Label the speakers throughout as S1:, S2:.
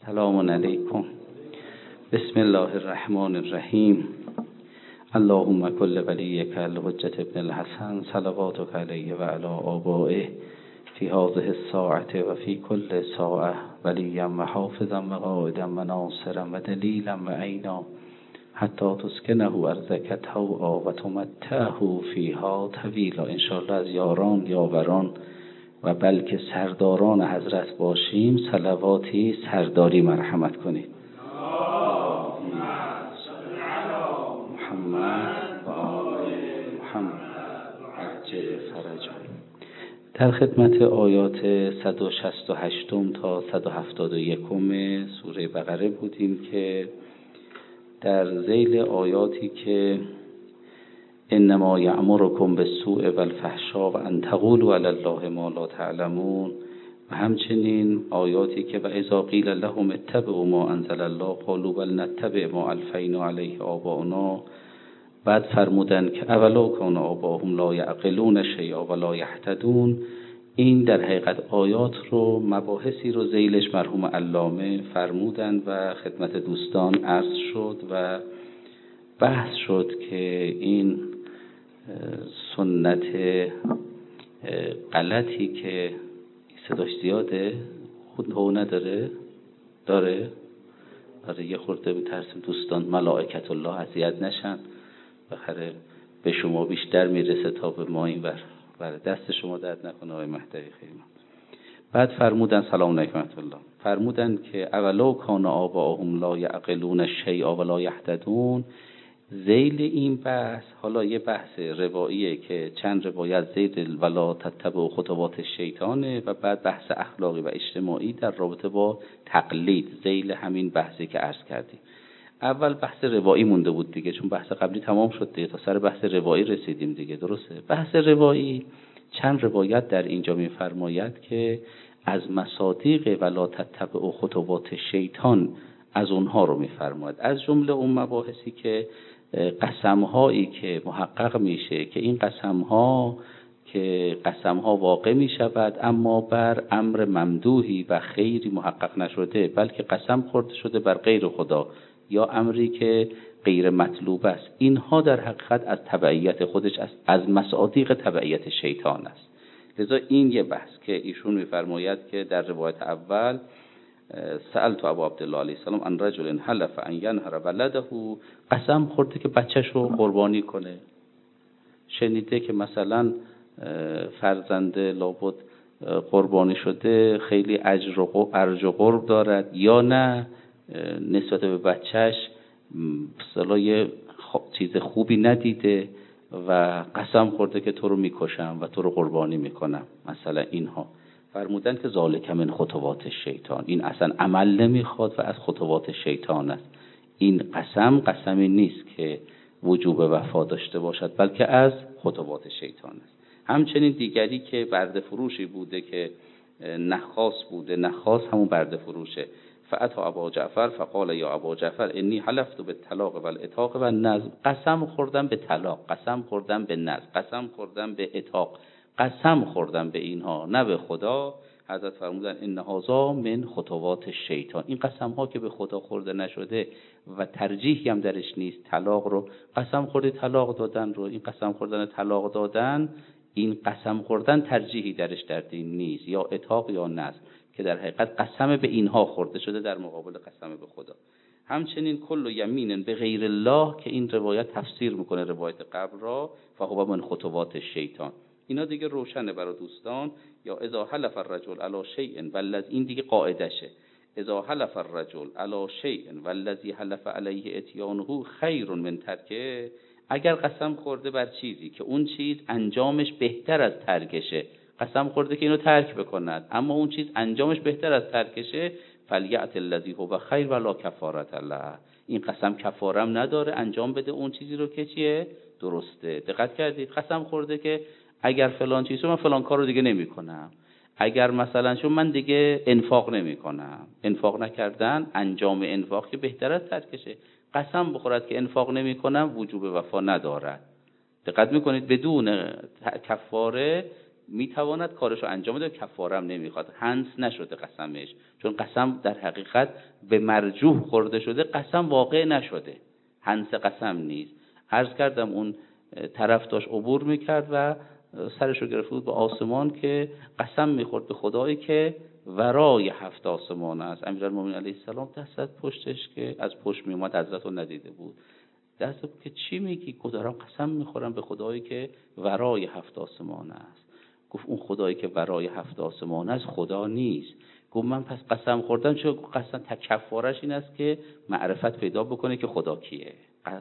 S1: سلام علیکم. بسم الله الرحمن الرحیم. اللهم کل ولیک الحجة ابن الحسن صلواتک علیه و علی آبائه فی هذه الساعة و فی کل ساعة ولیا و حافظا و قائدا و ناصرا و دلیلا و عینا حتی تسکنه ارضک طوعا و تمتعه فیها طویلا. انشاءالله از یاران، یاوران و بلکه سرداران حضرت باشیم. صلواتی سرداری مرحمت کنید. محمد و آل محمد عجل فرجا. در خدمت آیات 168 تا 171 سوره بقره بودیم که در ذیل آیاتی که انما یأمرکم بالسوء والفحشاء و ان تقولوا علی الله ما لا تعلمون، و همچنین آیاتی که و اذا قیل لهم اتبعوا ما انزل الله قالوا بل نتبع ما الفینا علیه آباؤنا. بعد فرمودن که اولو کان آباهم لا یعقلون شیئا ولا یهتدون. این در حقیقت آیات رو، مباحثی رو ذیلش مرحوم علامه فرمودن و خدمت دوستان عرض شد و بحث شد که این سنت غلطی که صداش زیاده، خود هو نداره، داره یه خورده میترسیم دوستان ملائکت الله اذیت نشن، بخره به شما بیشتر میرسه تا به ما این بر دست شما درد نکنه آقای مهدوی خیلی. بعد فرمودن سلام علیکم الله، فرمودن که اولو کان آباهم لا یعقلون شیئا ولا یهتدون. ذیل این بحث، حالا یه بحث رواییه که چند روایت ذیل ولا تتبعوا خطوات شیطانه و بعد بحث اخلاقی و اجتماعی در رابطه با تقلید، ذیل همین بحثی که عرض کردیم. اول بحث روایی مونده بود دیگه، چون بحث قبلی تمام شد دیگه، تا سر بحث روایی رسیدیم دیگه، درسته؟ بحث روایی چند روایت در اینجا می‌فرماید که از مصادیق ولا تتبعوا خطوات شیطان، از اونها رو می‌فرماید. از جمله اون مباحثی که قسم‌هایی که محقق میشه که این قسم‌ها واقع می‌شود اما بر امر ممدوحی و خیری محقق نشده، بلکه قسم خورده شده بر غیر خدا یا امری که غیر مطلوب است. اینها در حقیقت از تبعیت خودش از مصادیق تبعیت شیطان است. لذا این یه بحث که ایشون می‌فرماید که در روایت اول سألت ابو عبدالله علیه السلام عن رجل حلف ان ینهر ولده، قسم خورده که بچه‌شو قربانی کنه. شنیده که مثلا فرزند لابد قربانی شده خیلی اجر و ارج و قرب دارد، یا نه نسبت به بچهش مثلا چیز خوبی ندیده و قسم خورده که تو رو میکشم و تو رو قربانی میکنم. مثلا اینها فرمودن که ذالک من خطوات شیطان، این اصلا عمل نمیخواد و از خطوات شیطان است. این قسمی نیست که وجوب وفا داشته باشد، بلکه از خطوات شیطان است. همچنین دیگری که برده فروشی بوده که نخاس بوده، نخاس همون برده فروشه، فاتی ابا جعفر فقال یا ابا جعفر انی حلفت بالطلاق والعتاق والنذر. قسم خوردم به طلاق، قسم خوردم به نذر، قسم خوردم به عتاق، قسم خوردم به اینها نه به خدا. حضرت فرمودن ان هذا من خطوات شیطان. این قسم ها که به خدا خورده نشده و ترجیحی هم درش نیست، طلاق رو قسم خوردی طلاق دادن رو، این قسم خوردن طلاق دادن، این قسم خوردن ترجیحی درش در دین نیست، یا عتاق یا نذر، که در حقیقت قسم به اینها خورده شده در مقابل قسم به خدا. همچنین کل یمین به غیر الله، که این روایت تفسیر میکنه روایت قبل را، فهو من خطوات شیطان. اینا دیگه روشنه برای دوستان. یا اذا حلف الرجل علی شیء والذی، این دیگه قاعدشه، اذا حلف الرجل علی شیء والذی حلف علیه اتیانه خیر من ترکه. اگر قسم خورده بر چیزی که اون چیز انجامش بهتر از ترکشه، قسم خورده که اینو ترک بکند اما اون چیز انجامش بهتر از ترکشه، فلیأت الذی هو خیر ولا کفارة له. این قسم کفارم نداره، انجام بده اون چیزی رو که چیه درسته. دقت کردید؟ قسم خورده که اگر فلان چیز رو من فلان کار رو دیگه نمی کنم، اگر مثلا چون من دیگه انفاق نمی کنم. انفاق نکردن، انجام انفاق که بهتر از ترکشه. قسم بخورد که انفاق نمی کنم، وجوب وفا ندارد. دقت میکنید؟ بدون کفاره میتواند کارشو انجام بده، کفاره هم نمیخواد، حنث نشده قسمش، چون قسم در حقیقت به مرجوح خورده شده، قسم واقع نشده، حنث قسم نیست. عرض کردم اون طرف داشت عبور میکرد و سرشو گرفته بود به آسمان که قسم میخورد به خدایی که ورای 7 آسمان است. امیرالمومنین علیه السلام دست از پشتش که از پشت میومد حضرت رو ندیده بود، دست که چی میگی؟ گفت دارم قسم میخورم به خدایی که ورای 7 آسمان است. گفت اون خدایی که ورای 7 آسمان است خدا نیست. گفت من پس قسم خوردم، چون قسم کفارش این است که معرفت پیدا بکنه که خدا کیه.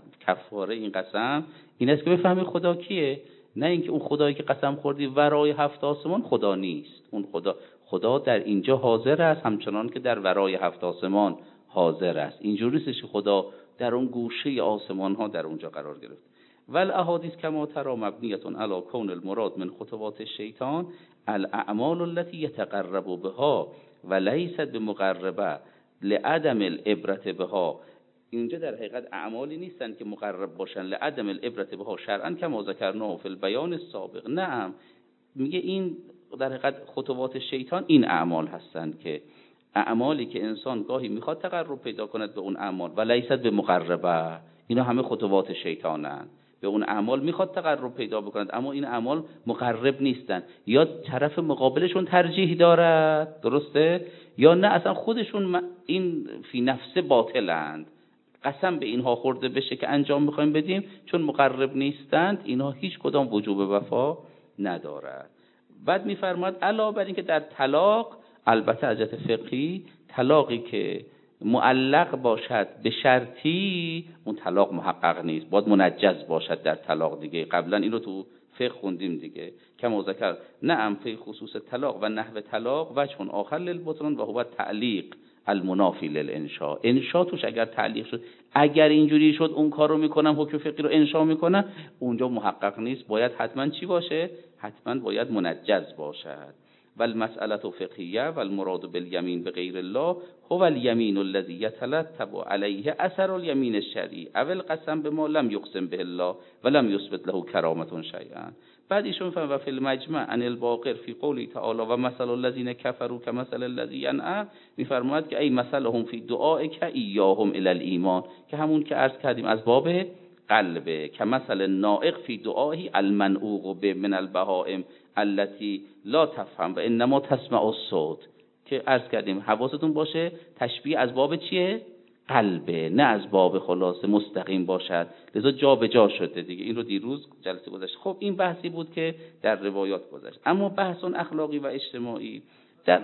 S1: کفاره این قسم این است که بفهمی خدا کیه، نه اینکه اون خدایی که قسم خوردی ورای 7 آسمان خدا نیست. اون خدا در اینجا حاضر است، همچنان که در ورای 7 آسمان حاضر است. اینجوری نیست که خدا در اون گوشه آسمان ها در اونجا قرار گرفت. ول احادیث کما ترى مبنیه علی کون المراد من خطوات الشیطان الاعمال التي يتقرب بها وليست بمقربه لعدم العبرة بها. اینجا در حقیقت اعمالی نیستن که مقرب باشن لعدم العبرة بها شرعا کما ذکرناه فی البیان السابق. نه، میگه این در حقیقت خطوات شیطان این اعمال هستند که اعمالی که انسان گاهی میخواد تقرب پیدا کند به اون اعمال و لیست به مقربه، اینا همه خطوات شیطانن. به اون اعمال میخواد تقرب پیدا بکند اما این اعمال مقرب نیستن، یا طرف مقابلشون ترجیح دارد، درسته، یا نه اصلا خودشون این فی نفسه باطلند. قسم به اینها خورده بشه که انجام میخوایم بدیم، چون مقرب نیستند، اینها هیچ کدام وجوب وفا ندارد. بعد میفرماد علاوه بر این که در طلاق، البته از جهت فقهی طلاقی که معلق باشد به شرطی اون طلاق محقق نیست، باید منجز باشد در طلاق دیگه. قبلا این رو تو فقه خوندیم دیگه، کما ذکر نعم فی خصوص طلاق و نحو طلاق وجه آخر للبطلان و هو تعلیق المنافی للانشاء. انشاء توش اگر تعلیق شد، اگر اینجوری شد اون کار رو میکنم، حکم فقهی رو انشاء میکنم، اونجا محقق نیست، باید حتما چی باشه؟ حتما باید منجز باشد. والمسألة فقهیه والمراد بالیمین بغیر الله هو الیمین الذی یترتب علیه اثر الیمین الشرعی او القسم بما لم یقسم به الله ولم یثبت له کرامة شیئا. بعد ایشون فهم و فی المجمع عن الباقر فی قوله تعالی و مثل الذین کفروا کمثل الذی ینعق، میفرماید که ای مثلهم فی دعائک ایاهم الی الایمان، که همون که عرض کردیم از باب قلبه، کمثل النائق فی دعائه المنعوق من البهائم التي لا تفهم و انما تسمع الصوت، که عرض کردیم حواستون باشه تشبیه از باب چیه؟ قلبه، نه از باب خلاصه مستقیم باشد، لذا جا به جا شده دیگه. این رو دیروز جلسه گذشت. خب این بحثی بود که در روایات گذشت. اما بحث اخلاقی و اجتماعی در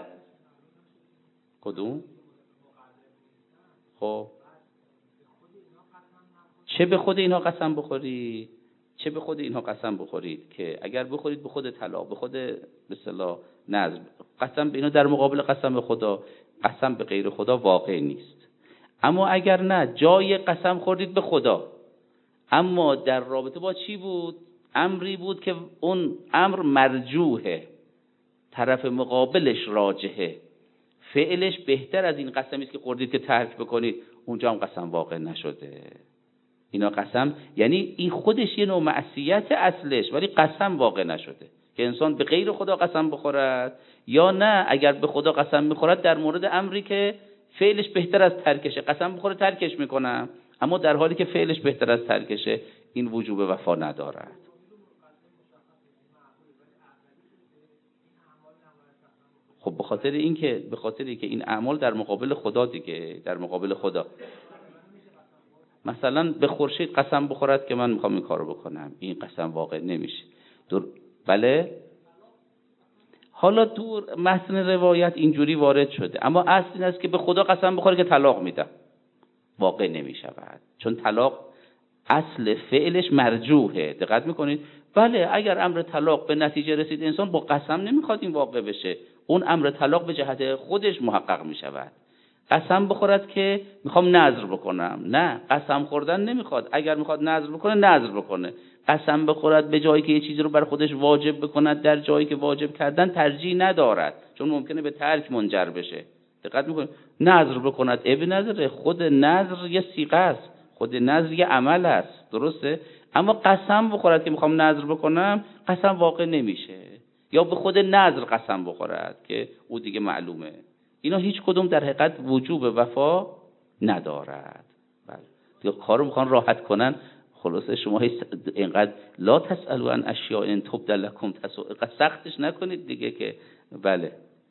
S1: کدوم؟ خب چه به خود اینها قسم بخورید، چه به خود اینها قسم بخورید که اگر بخورید به خود طلاق، به خود به اصطلاح نذر، قسم به اینا در مقابل قسم به خدا، قسم به غیر خدا واقع نیست. اما اگر نه جای قسم خوردید به خدا، اما در رابطه با چی بود؟ امری بود که اون امر مرجوحه، طرف مقابلش راجحه، فعلش بهتر از این قسمی است که خوردید که ترک بکنید، اونجا هم قسم واقع نشده. اینا قسم یعنی این خودش یه نوع معصیت اصلش، ولی قسم واقع نشده که انسان به غیر خدا قسم بخورد، یا نه اگر به خدا قسم میخورد در مورد امری که فعلش بهتر از ترکشه، قسم بخوره ترکش میکنم، اما در حالی که فعلش بهتر از ترکشه این وجوب وفا ندارد. خب به خاطر اینکه این اعمال در مقابل خدا دیگه، در مقابل خدا. مثلا به خورشید قسم بخورد که من میخوام این کارو بکنم، این قسم واقع نمیشه. بله حالا دور متن روایت اینجوری وارد شده، اما اصل این است که به خدا قسم بخوره که طلاق میدم، واقع نمیشود، چون طلاق اصل فعلش مرجوحه. دقت میکنید؟ بله اگر امر طلاق به نتیجه رسید، انسان با قسم نمیخواد این واقع بشه، اون امر طلاق به جهت خودش محقق میشود. قسم بخورد که میخوام نذر بکنم، نه، قسم خوردن نمیخواد. اگر میخواد نذر بکنه نذر بکنه. قسم بخورد به جایی که یه چیزی رو بر خودش واجب بکند، در جایی که واجب کردن ترجیح ندارد، چون ممکنه به ترک منجر بشه. دقت میکنید؟ نذر بکند ابن نذر، خود نذر یه صیغه است، خود نذر یه عمل است، درسته؟ اما قسم بخورد که میخوام نذر بکنم، قسم واقع نمیشه. یا به خود نذر قسم بخورد که او دیگه معلومه. اینا هیچ کدوم در حقیقت وجوب وفا ندارد. بله دیگه کارو میخوان راحت کنن. خلاصه شما اینقدر لا تسألوا عن اشیاء ان تبد لکم تسؤ، سختش نکنید دیگه که بله.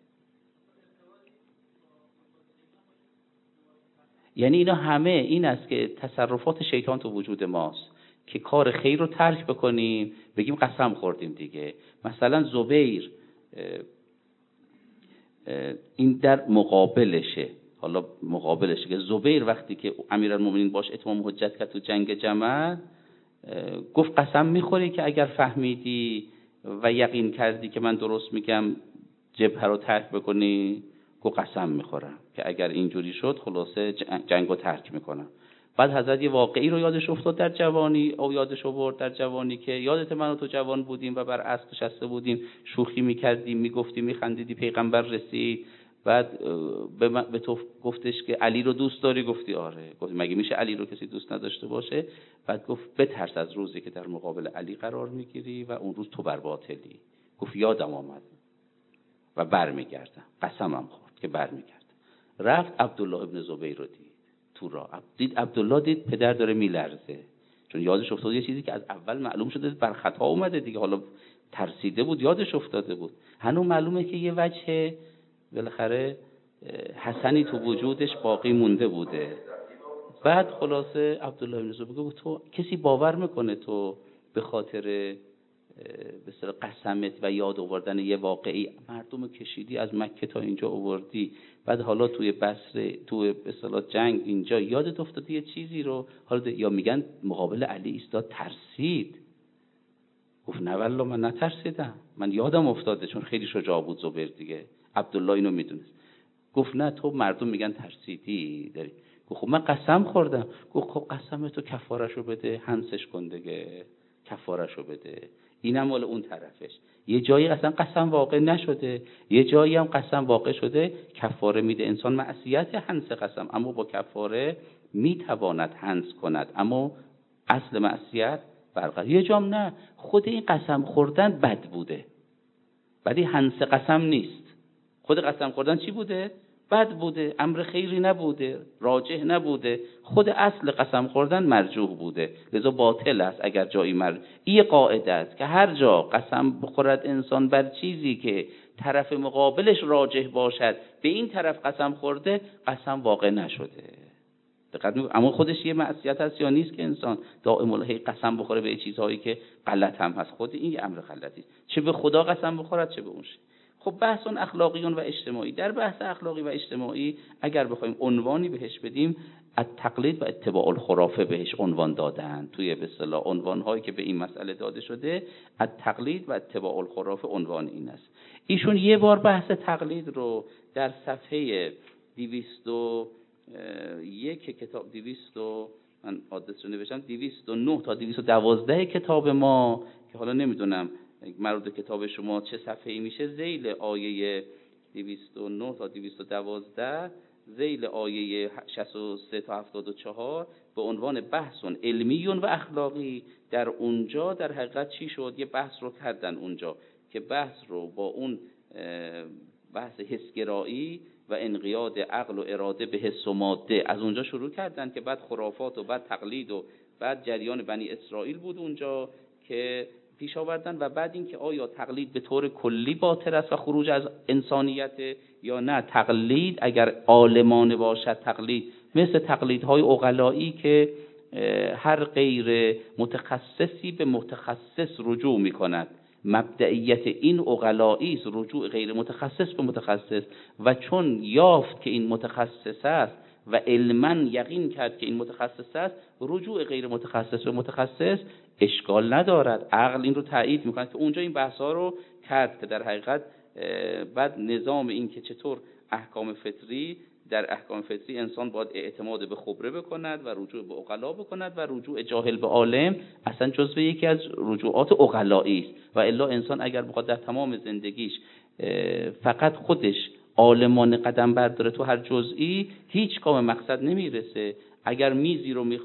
S1: یعنی اینا همه این است که تصرفات شیطان تو وجود ماست که کار خیر رو ترک بکنیم، بگیم قسم خوردیم دیگه. مثلا زبیر این در مقابلشه، حالا مقابلشه که زبیر وقتی که امیرالمومنین باش اتمام حجت کرد تو جنگ جمل، گفت قسم میخوری که اگر فهمیدی و یقین کردی که من درست میگم جبهه رو ترک بکنی؟ گفت قسم میخورم که اگر اینجوری شد خلاصه جنگ رو ترک میکنم. بعد حضرت یه واقعی رو یادش افتاد در جوانی، او یادش آورد در جوانی که یادت من و تو جوان بودیم و بر اسب نشسته بودیم، شوخی میکردیم، میگفتیم، میخندیدی، پیغمبر رسید، بعد به تو گفتش که علی رو دوست داری؟ گفتی آره. گفت مگه میشه علی رو کسی دوست نداشته باشه؟ بعد گفت بترس از روزی که در مقابل علی قرار میگیری و اون روز تو بر باطلی. گفت یادم آمد و برمیگردم. قسمم خورد که برمیگردم. رفت عبدالله ابن زبیر رو دید تو راه، دید عبدالله، دید پدر داره میلرزه، چون یادش افتاد یه چیزی که از اول معلوم شده بر خطا اومده دیگه، حالا ترسیده بود، یادش افتاده بود. هنوز معلومه که یه وجه بالاخره حسنی تو وجودش باقی مونده بوده. بعد خلاصه عبدالله ابن زبیر گفت تو کسی باور میکنه تو به خاطر به اصطلاح قسمت و یاد آوردن یه واقعی مردم کشیدی از مکه تا اینجا آوردی، بعد حالا توی بصره توی به اصطلاح جنگ اینجا یادت افتاده یه چیزی رو، حالا یا میگن مقابل علی ایستاد ترسید؟ گفت نه والله من نترسیدم، من یادم افتاده، چون خیلی شجاع بود زبیر دیگه، عبدالله اینو میدونست. گفت نه تو مردم میگن ترسیدی داری. گفت خب من قسم خوردم. گفت خب قسمتو کفارهشو بده، هنسش کن دیگه، کفارهشو بده. اینم مال اون طرفش. یه جایی اصلا قسم واقع نشده، یه جایی هم قسم واقع شده، کفاره میده انسان معصیت هنس قسم، اما با کفاره میتواند هنس کند، اما اصل معصیت برقرار. یه جام نه، خود این قسم خوردن بد بوده، ولی هنس قسم نیست. خود قسم خوردن چی بوده؟ بد بوده، امر خیری نبوده، راجح نبوده، خود اصل قسم خوردن مرجوح بوده، لذا باطل است اگر جایی این قاعده است که هر جا قسم بخورد انسان بر چیزی که طرف مقابلش راجح باشد، به این طرف قسم خورده، قسم واقع نشده. اما خودش یه معصیت هست یا نیست که انسان دائم الهی قسم بخوره به چیزهایی که غلط هم هست؟ خود این یه امر غلطی است، چه به خدا قسم بخورد چه به اون شی. خب بحث اخلاقیون و اجتماعی. در بحث اخلاقی و اجتماعی اگر بخوایم عنوانی بهش بدیم، التقلید و اتباع الخرافه بهش عنوان دادن. توی به اصطلاح عنوان‌هایی که به این مسئله داده شده، التقلید و اتباع الخرافه عنوان این است. ایشون یه بار بحث تقلید رو در صفحه 201 کتاب 200 من آدرس رو نوشتم 209 تا 212 کتاب ما، که حالا نمیدونم مربوط کتاب شما چه صفحه‌ای میشه، ذیل آیه 209 تا 212 ذیل آیه 63 تا 74 به عنوان بحث علمی و اخلاقی، در اونجا در حقیقت چی شد؟ یه بحث رو کردن اونجا که بحث رو با اون بحث حسگرایی و انقیاد عقل و اراده به حس و ماده از اونجا شروع کردن، که بعد خرافات و بعد تقلید و بعد جریان بنی اسرائیل بود اونجا که پیش آوردن، و بعد این که آیا تقلید به طور کلی باطل است و خروج از انسانیت یا نه. تقلید اگر عالمانه باشد، تقلید مثل تقلیدهای عقلایی که هر غیر متخصصی به متخصص رجوع می کند، مبدئیت این عقلایی است، رجوع غیر متخصص به متخصص، و چون یافت که این متخصص است و علما یقین کرد که این متخصص است، رجوع غیر متخصص به متخصص اشکال ندارد. عقل این رو تایید میکنه که اونجا این بحثا رو کرد که در حقیقت بعد نظام این که چطور احکام فطری، در احکام فطری انسان باید اعتماد به خبره بکند و رجوع به عقلا بکند، و رجوع جاهل به عالم اصلا جزو یکی از رجوعات عقلایی است. و الا انسان اگر بخواد در تمام زندگیش فقط خودش عالمانه قدم برداره تو هر جزئی، هیچ کام مقصد نمیرسه. اگر میزی رو میخواد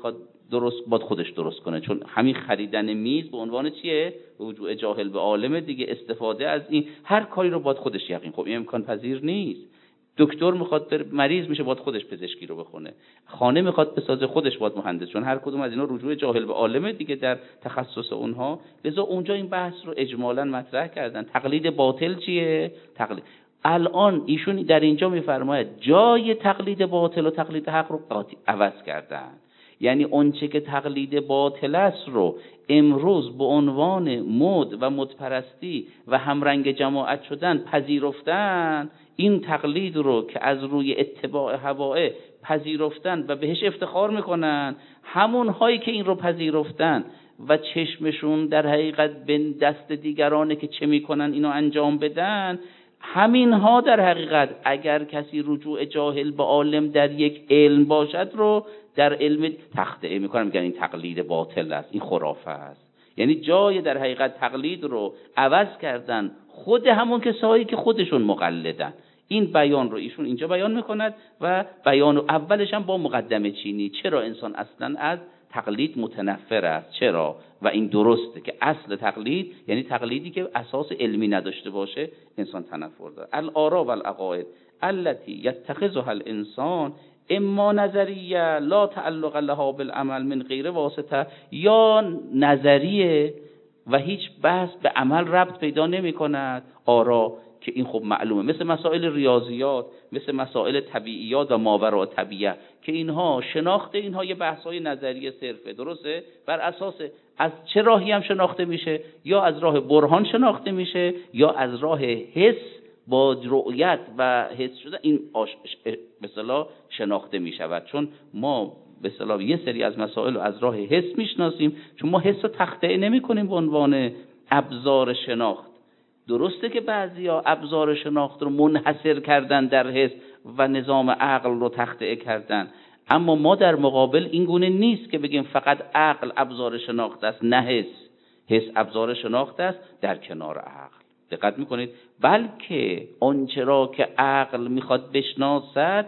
S1: باید خودش درست کنه، چون همین خریدن میز به عنوان چیه؟ رجوع جاهل به عالم دیگه. استفاده از این هر کاری رو باید خودش یقین. خب این امکان پذیر نیست. دکتر میخواد بره مریض میشه باید خودش پزشکی رو بخونه، خانه میخواد بسازه خودش باید مهندس، چون هر کدوم از اینا رجوع جاهل به عالم دیگه در تخصص اونها. لذا اونجا این بحث رو اجمالاً مطرح کردن. تقلید باطل چیه؟ تقلید الان ایشون در اینجا میفرماید جای تقلید باطل و تقلید حق رو عوض کردن. یعنی اونچه که تقلید باطل است رو امروز به عنوان مد و مدپرستی و همرنگ جماعت شدن پذیرفتن. این تقلید رو که از روی اتباع هواه پذیرفتن و بهش افتخار میکنن، همون هایی که این رو پذیرفتن و چشمشون در حقیقت به دست دیگرانه که چه میکنن اینو انجام بدن، همین ها در حقیقت اگر کسی رجوع جاهل به عالم در یک علم باشد رو در علم تخطئه میکنن، میگن این تقلید باطل است، این خرافه است. یعنی جای در حقیقت تقلید رو عوض کردن خود همون کسایی که خودشون مقلدن. این بیان رو ایشون اینجا بیان میکند و بیان اولش هم با مقدمه چینی. چرا انسان اصلا از تقلید متنفر است؟ چرا؟ و این درسته که اصل تقلید یعنی تقلیدی که اساس علمی نداشته باشه انسان تنفر داره. الآراء و العقاید التي يتخذها الانسان اما نظریه لا تعلق لها بالعمل من غیر واسطه، یا نظریه و هیچ بحث به عمل ربط پیدا نمی کند. آرا که این خب معلومه، مثل مسائل ریاضیات، مثل مسائل طبیعیات و ماوراء طبیعه که اینها شناخت اینها یه بحث‌های نظریه صرفه. درسته؟ بر اساس از چه راهی هم شناخته میشه؟ یا از راه برهان شناخته میشه یا از راه حس با رؤیت و حس شده این به اصطلاح شناخته میشود. چون ما به اصطلاح یه سری از مسائل رو از راه حس میشناسیم، چون ما حس رو تخطئه نمی‌کنیم به عنوان ابزار شناخت. درسته که بعضیا ابزار شناخت رو منحصر کردن در حس و نظام عقل رو تخطئه کردن، اما ما در مقابل این گونه نیست که بگیم فقط عقل ابزار شناخت است، نه حس. حس ابزار شناخت است در کنار عقل. دقت میکنید؟ بلکه آنچه را که عقل میخواد بشناسد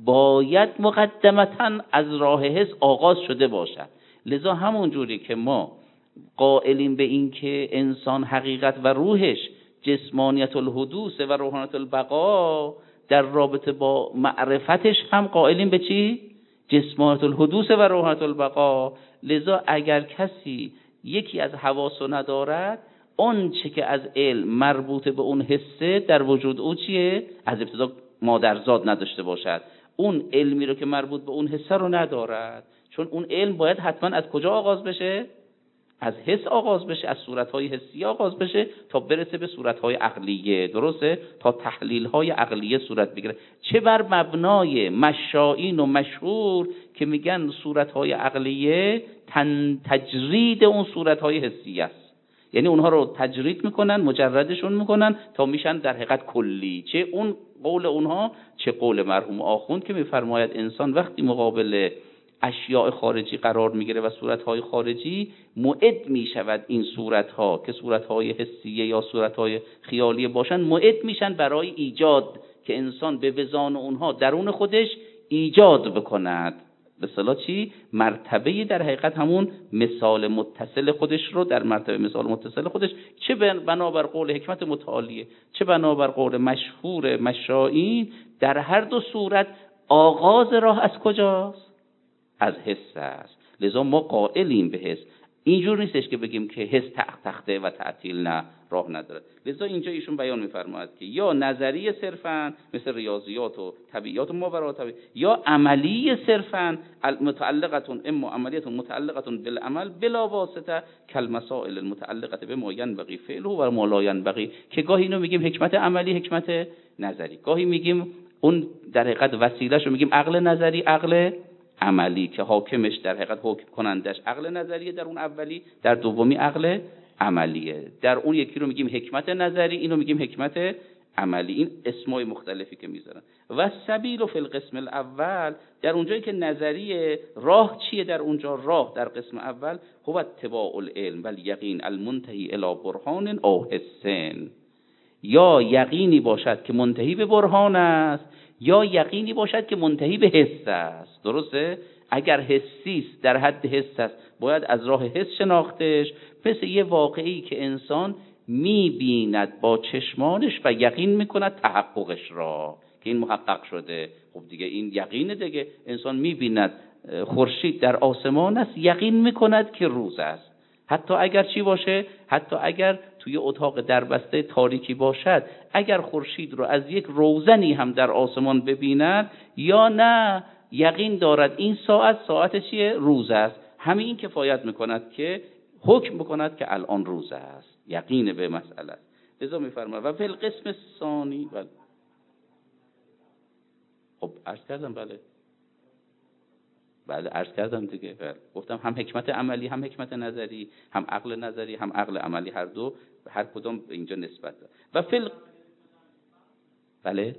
S1: باید مقدمتاً از راه حس آغاز شده باشد. لذا همون جوری که ما قائلیم به این که انسان حقیقت و روحش جسمانیت الحدوث و روحانیت البقا، در رابطه با معرفتش هم قائلیم به چی؟ جسمانیت الحدوث و روحانیت البقا. لذا اگر کسی یکی از حواس ندارد، اون چه که از علم مربوط به اون حسه در وجود او چیه؟ از ابتدا مادرزاد نداشته باشد، اون علمی رو که مربوط به اون حسه رو ندارد. چون اون علم باید حتما از کجا آغاز بشه؟ از حس آغاز بشه، از صورتهای حسی آغاز بشه تا برسه به صورتهای عقلیه. درسته؟ تا تحلیلهای عقلیه صورت بگیره. چه بر مبنای مشائین و مشهور که میگن صورتهای عقلیه تجرید اون صورتهای حسی است، یعنی اونها رو تجرید میکنن، مجردشون میکنن تا میشن در حقیقت کلی. چه اون قول اونها چه قول مرحوم آخوند که میفرماید انسان وقتی مقابل اشیاء خارجی قرار میگیره و صورتهای خارجی، معد میشود این صورتها که صورتهای حسیه یا صورتهای خیالیه باشن، معد میشن برای ایجاد که انسان به وزان اونها درون خودش ایجاد بکند. به اصطلاح چی؟ مرتبه در حقیقت همون مثال متصل خودش رو در مرتبه مثال متصل خودش، چه بنابر قول حکمت متعالیه چه بنابر قول مشهور مشائین، در هر دو صورت آغاز راه از کجاست؟ از حس است. لذا ما قائلیم به حس. اینجور نیستش که بگیم که حس تخته و تعطیل نه، راه نداره. لذا اینجا ایشون بیان می‌فرماید که یا نظریه صرفاً مثل ریاضیات و طبیعیات و ماوراء طبیعه، یا عملی صرفاً متعلقه اما عملیات متعلقه بالعمل بلا واسطه کالمسائل المتعلقه بما ينبغي فعله و ما لا ينبغي، که گاهی اینو میگیم حکمت عملی، حکمت نظری، گاهی میگیم اون در حقیقت وسیله‌شو رو میگیم عقل نظری، عقل عملی که حاکمش در حقیقت حکم کنندش عقل نظریه در اون اولی، در دومی عقل عملیه. در اون یکی رو میگیم حکمت نظری، اینو میگیم حکمت عملی. این اسمای مختلفی که میذارن. و سبیل فی القسم الاول، در اونجایی که نظریه، راه چیه در اونجا؟ راه در قسم اول هو اتباع العلم و یقین المنتهی الی برهان او حسن، یا یقینی باشد که منتهی به برهان است یا یقینی باشد که منتهی به حس است. درسته؟ اگر حسی است در حد حس است باید از راه حس شناختش، مثل یه واقعی که انسان میبیند با چشمانش و یقین میکند تحققش را که این محقق شده. خب دیگه این یقینه دیگه، انسان میبیند خورشید در آسمان است، یقین میکند که روز است، حتی اگر چی باشه، حتی اگر توی اتاق دربسته تاریکی باشد، اگر خورشید رو از یک روزنی هم در آسمان ببیند یا نه، یقین دارد این ساعت چیه؟ روز است. همین این کفایت میکند که حکم بکند که الان روز است، یقین به مسئله است. لذا میفرماید و فی القسم الثانی. خب عرض کردم بله عرض کردم دیگه. گفتم هم حکمت عملی، هم حکمت نظری، هم عقل نظری، هم عقل عملی، هر دو هر کدوم اینجا نسبت داره. و بله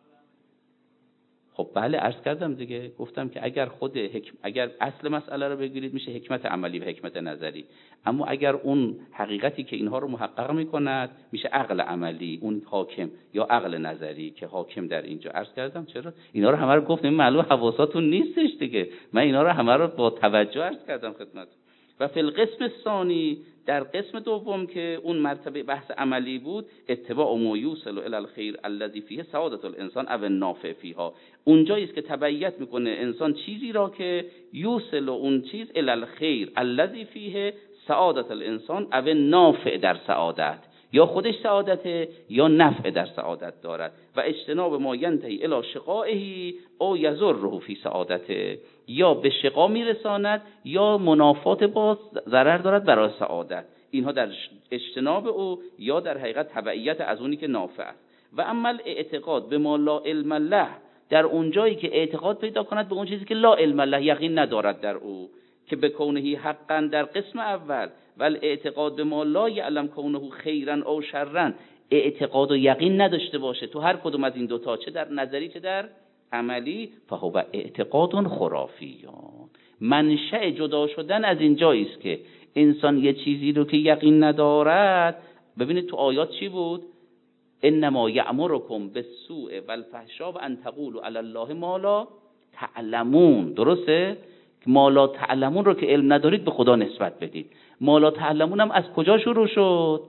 S1: خب بله عرض کردم دیگه، گفتم که اگر اگر اصل مسئله رو بگیرید میشه حکمت عملی و حکمت نظری، اما اگر اون حقیقتی که اینها رو محقق میکند میشه عقل عملی، اون حاکم، یا عقل نظری که حاکم در اینجا. عرض کردم چرا اینا رو همه رو گفتم، معلومه حواساتون نیستش دیگه، من اینا رو همه رو با توجه عرض کردم خدمت. و فی القسم الثانی، در قسم دوم که اون مرتبه بحث عملی بود، اتباع ما یوصل الی الخیر الذی فیه سعادت الانسان او النافع فیها، اونجایی است که تبعیت میکنه انسان چیزی را که یوصل اون چیز الی الخیر الذی فیه سعادت الانسان او النافع در سعادت، یا خودش سعادته یا نفع در سعادت دارد، و اجتناب ما ینتهی الی شقائه او یضره فی سعادته، یا به شقا میرساند یا منافات با ضرر دارد برای سعادت. اینها در اجتناب او یا در حقیقت تبعیت از اونی که نافع است. و اما اعتقاد به ما لا علم له، در اونجایی که اعتقاد پیدا کند به اون چیزی که لا علم له، یقین ندارد در او، که به کونه حقا در قسم اول، ولی اعتقاد به ما لا یعلم کونه خیرا او شرا، اعتقاد و یقین نداشته باشه تو هر کدوم از این دوتا، چه در نظری چه در عملی، فهو اعتقاد خرافیون. منشأ جدا شدن از این جایی است که انسان یه چیزی رو که یقین ندارد، ببینید تو آیات چی بود؟ انما یأمرکم بالسوء والفحشاء و ان تقولوا علی الله ما لا تعلمون. درسته؟ ما لا تعلمون رو که علم ندارید به خدا نسبت بدید. ما لا تعلمون هم از کجا شروع شد؟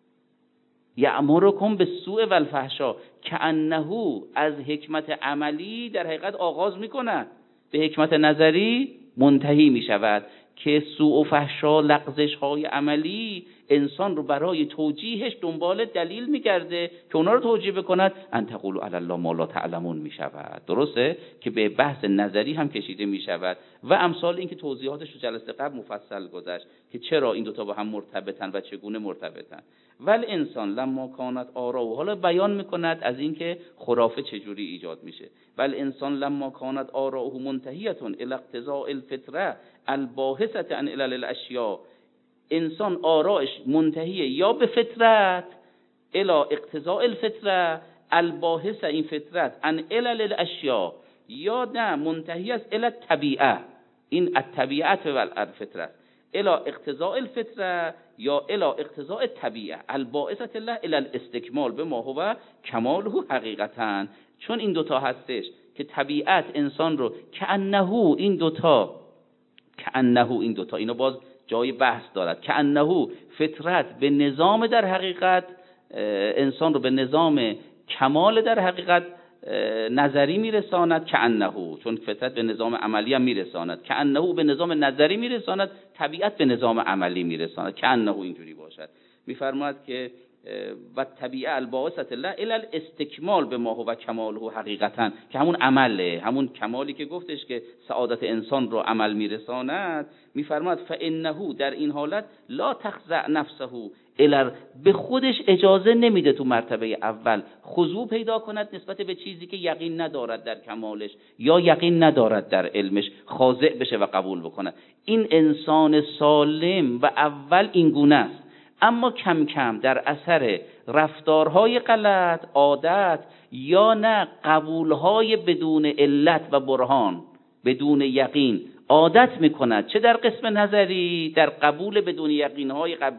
S1: یأمرکم بالسوء والفحشاء، کأنه از حکمت عملی در حقیقت آغاز میکند، به حکمت نظری منتهی میشود که سوء و فحشا، لغزش های عملی انسان رو برای توجیهش دنبال دلیل میگرده که اونا رو توجیه بکند، ان تقولوا علی الله ما لا تعلمون میشود. درسته که به بحث نظری هم کشیده میشود و امثال این که توضیحاتش رو جلسه قبل مفصل گذشت که چرا این دوتا با هم مرتبطن و چگونه مرتبطن. ول انسان لما کانت آراء، حالا بیان میکند از این که خرافه چجوری ایجاد میشه. ول انسان لما کانت آراءه منتهیه الی اقتضاء الفطره الباحثه عن علل الاشیاء، انسان آرائش منتهیه یا به فطرت، الی اقتضاء الفطره الباحثه، این فطرت، عن علل الاشیاء، یا نه منتهی است الی الطبیعه، این الطبیعه و الفطره، الی اقتضاء الفطره یا الی اقتضاء الطبیعه الباعثه له الی الاستکمال بما هو کماله حقیقتا. چون این دوتا هستش که طبیعت انسان رو کأنه این دوتا اینو باز جای بحث دارد، کأنه فطرت به نظام در حقیقت انسان رو به نظام کمال در حقیقت نظری میرساند، کأنه، چون فطرت به نظام عملی هم میرساند، کأنه به نظام نظری میرساند، طبیعت به نظام عملی میرساند، کأنه اینجوری باشد. میفرماید که و طبیعه الباعثه له الی الاستکمال به ما هو کماله حقیقتا، که همون عمله، همون کمالی که گفتش که سعادت انسان رو عمل میرساند. میفرماید فانه، در این حالت لا تخضع نفسه الی، به خودش اجازه نمیده تو مرتبه اول خضوع پیدا کند نسبت به چیزی که یقین ندارد در کمالش یا یقین ندارد در علمش، خاضع بشه و قبول بکنه. این انسان سالم و اول این گونه است، اما کم کم در اثر رفتارهای غلط، عادت یا نه قبولهای بدون علت و برهان، بدون یقین عادت میکند، چه در قسم نظری در قبول بدون یقینهای قبلی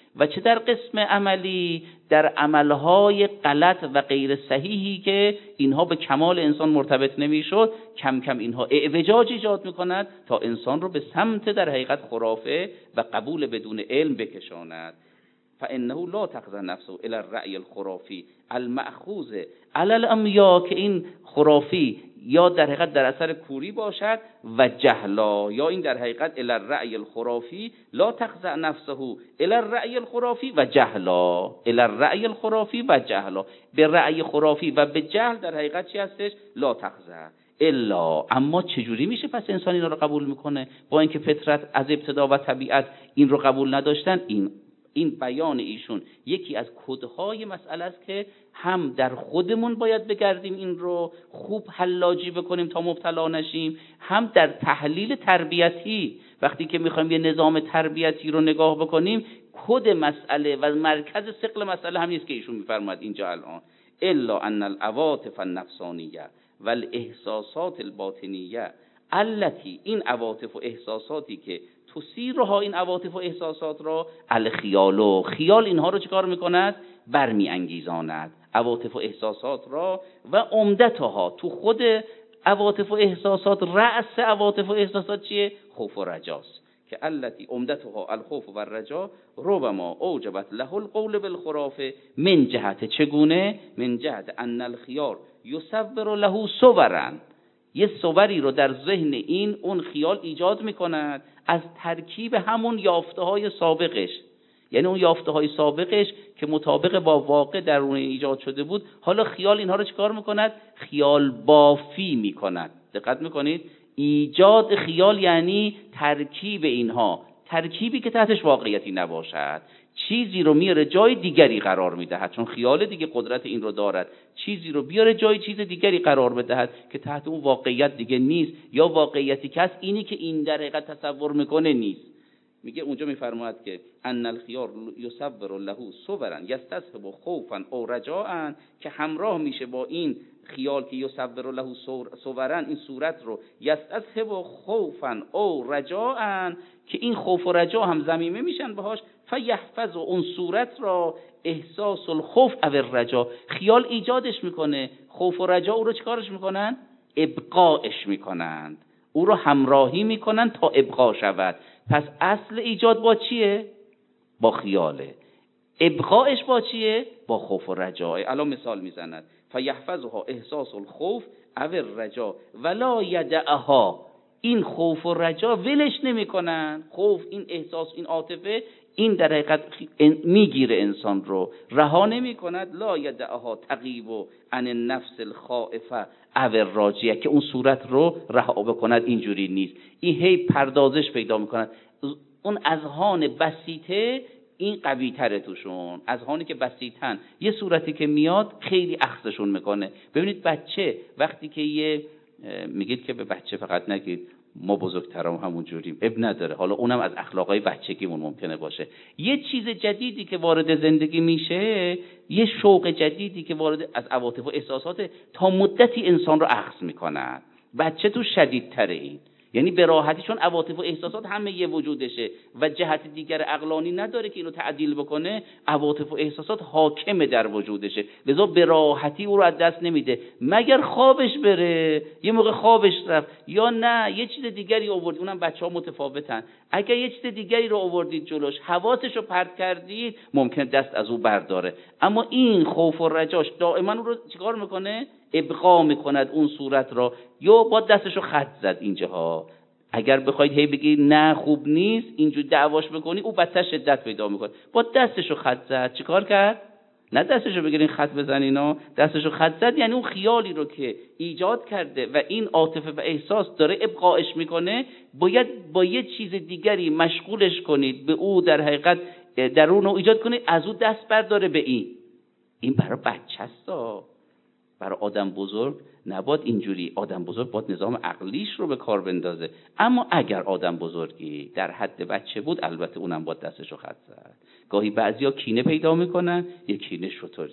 S1: و چه در قسم عملی، در عملهای غلط و غیر صحیحی که اینها به کمال انسان مرتبط نمیشد، کم کم اینها اعوجاج ایجاد میکند تا انسان رو به سمت در حقیقت خرافه و قبول بدون علم بکشاند. فانه لا تخزن نفسه الی الرأی الخرافی المأخوذ علی العمیا، که این خرافی یا در حقیقت در اثر کوری باشد و جهلا، یا این در حقیقت الی الرأی الخرافی لا تخزن نفسه الی الرأی الخرافی و جهلا، الی الرأی الخرافی و جهلا، به رأی خرافی و به جهل در حقیقت چی هستش؟ لا تخزن الا. اما چجوری میشه پس انسان اینا رو قبول میکنه با اینکه فطرت از ابتدا و طبیعت این رو قبول نداشتن؟ این بیان ایشون یکی از کدهای مسئله است که هم در خودمون باید بگردیم این رو خوب حلاجی بکنیم تا مبتلا نشیم، هم در تحلیل تربیتی وقتی که میخوایم یه نظام تربیتی رو نگاه بکنیم، کد مسئله و مرکز ثقل مسئله هم نیست که ایشون میفرماید اینجا الان. الا ان العواطف النفسانیه و الاحساسات الباطنیه التي، این عواطف و احساساتی که تثیرها، این عواطف و احساسات را الخیال، و خیال اینها رو چیکار میکند؟ برمی انگیزاند عواطف و احساسات را. و عمدتها، تو خود عواطف و احساسات، رأس عواطف و احساسات چیه؟ خوف و رجاست، که التي عمدتها الخوف و الرجا ربما اوجبت له القول بالخرافه من جهت، چگونه؟ من جهت ان الخیال یصور له صورا، یه صوری رو در ذهن اون خیال ایجاد میکند از ترکیب همون یافته های سابقش، یعنی اون یافته های سابقش که مطابق با واقع در اون ایجاد شده بود، حالا خیال اینها رو چیکار میکند؟ خیال بافی میکند. دقت میکنید؟ ایجاد خیال یعنی ترکیب اینها، ترکیبی که تحتش واقعیتی نباشد، چیزی رو میاره جای دیگری قرار میدهد، چون خیال دیگه قدرت این رو دارد، چیزی رو بیاره جای چیز دیگری قرار بدهد که تحت اون واقعیت دیگه نیست، یا واقعیتی که هست اینی که این در حقیقت تصور میکنه نیست. میگه اونجا میفرماید که ان الخیار یصور له صورا یستصحب خوفا او رجاء، که همراه میشه با این خیال که یصور له صورا، این صورت رو یستصحب خوفا او رجاء، که این خوف و رجا هم ضمیمه میشن باهاش، فیحفظ اون صورت را احساس الخوف او الرجا، خیال ایجادش میکنه، خوف و رجا او رو چیکارش میکنن؟ ابقاش میکنند، او رو همراهی میکنن تا ابقا شود. پس اصل ایجاد با چیه؟ با خیاله. ابقاش با چیه؟ با خوف و رجا. الان مثال میزند فیحفظها احساس الخوف او الرجا ولا یدعها، این خوف و رجا ولش نمیکنن. خوف، این احساس، این عاطفه، این در حقیقت میگیره انسان رو، رها نمیکند. لا یدعها تغیب عن النفس الخائفه او الراجیه، که اون صورت رو رها بکند، اینجوری نیست. این هی پردازش پیدا میکند. اون اذهان بسیطه این قوی تره توشون، اذهانی که بسیطن یه صورتی که میاد خیلی اخذشون میکنه. ببینید بچه وقتی که میگید که به بچه فقط نگید ما بزرگترام همون جوریم، اب نداره، حالا اونم از اخلاقای بچگیمون ممکنه باشه. یه چیز جدیدی که وارد زندگی میشه، یه شوق جدیدی که وارد از عواطف و احساسات، تا مدتی انسان رو اخذ میکنه. بچه تو شدیدتره این، یعنی به راحتی، چون عواطف و احساسات همه یه وجودشه و جهت دیگر عقلانی نداره که اینو تعدیل بکنه، عواطف و احساسات حاکم در وجودشه، لذا به راحتی او رو از دست نمیده، مگر خوابش بره. یه موقع خوابش رفت، یا نه یه چیز دیگری آوردید، اونم بچه‌ها متفاوتن، اگر یه چیز دیگری رو آوردید جلوش، حواسش رو پرت کردید، ممکن دست از او برداره. اما این خوف و رجاش دائما او رو چیکار میکنه؟ ابقا میکند اون صورت را. یا با دستشو خط زد اینجاها، اگر بخواید هی بگی نه خوب نیست، اینجور دعواش بکنی، او بدتر شدت پیدا میکنه. با دستشو خط زد. چیکار کرد؟ نه دستشو بگیرین خط بزنینا، دستشو خط زد، یعنی اون خیالی رو که ایجاد کرده و این عاطفه و احساس داره ابقاش میکنه، باید با یه چیز دیگری مشغولش کنید، به او در حقیقت درون رو ایجاد کنید، از او دست برداره به این برای بچه هستا. برای آدم بزرگ نباید اینجوری. آدم بزرگ باید نظام عقلیش رو به کار بندازه. اما اگر آدم بزرگی در حد بچه بود، البته اونم باید دستشو خط زد. گاهی بعضیا کینه پیدا میکنن، یه کینه شطوری،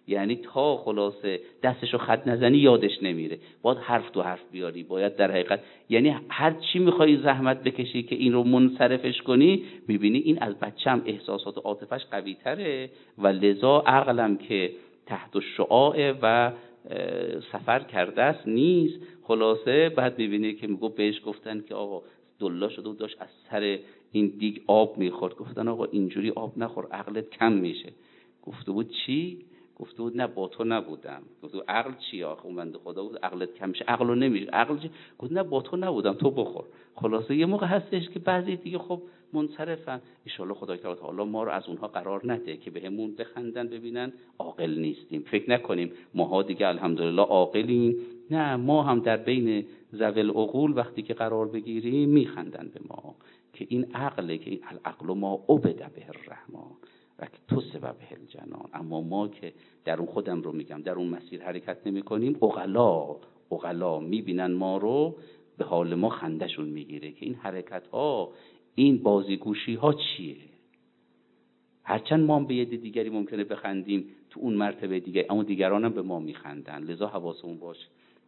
S1: یعنی تا خلاصه دستشو خط نزنی یادش نمیره، باید حرف تو حرف بیاری، باید در حقیقت یعنی هر چی میخوای زحمت بکشی که این رو منصرفش کنی، میبینی این از بچه‌م احساسات و عاطفش قوی تره و لذا عقلم که تحت الشعاع و سفر کرده است نیست. خلاصه بعد میبینی که میگو بهش گفتن که آقا دلا شده و داشت از سر این دیگ آب میخورد، گفتن آقا اینجوری آب نخور عقلت کم میشه. گفته بود چی؟ گفته بود نه با تو نبودم. گفته بود عقل چی آخه؟ اون بنده خدا بود عقلت کم میشه، عقلو نمیشه عقل چی؟ گفت نه با تو نبودم تو بخور. خلاصه یه موقع هستش که بعضی دیگه خب منصرفن. ان شاءالله خدای تعالی ما رو از اونها قرار نده که بهمون بخندن ببینن عاقل نیستیم، فکر نکنیم ماها دیگه الحمدلله عاقلیم. نه، ما هم در بین ذوی العقول وقتی که قرار بگیریم میخندن به ما که این عقله، که این العقل ما عبد به الرحمن و تو سبب الجنان. اما ما که در اون خودم رو میگم در اون مسیر حرکت نمی کنیم، عقلا میبینن ما رو، به حال ما خندشون میگیره که این حرکت ها این بازیگوشی ها چیه. هرچند ما به یه دیگری ممکنه بخندیم تو اون مرتبه دیگه، اما دیگران هم به ما میخندن، لذا حواسمون باشه.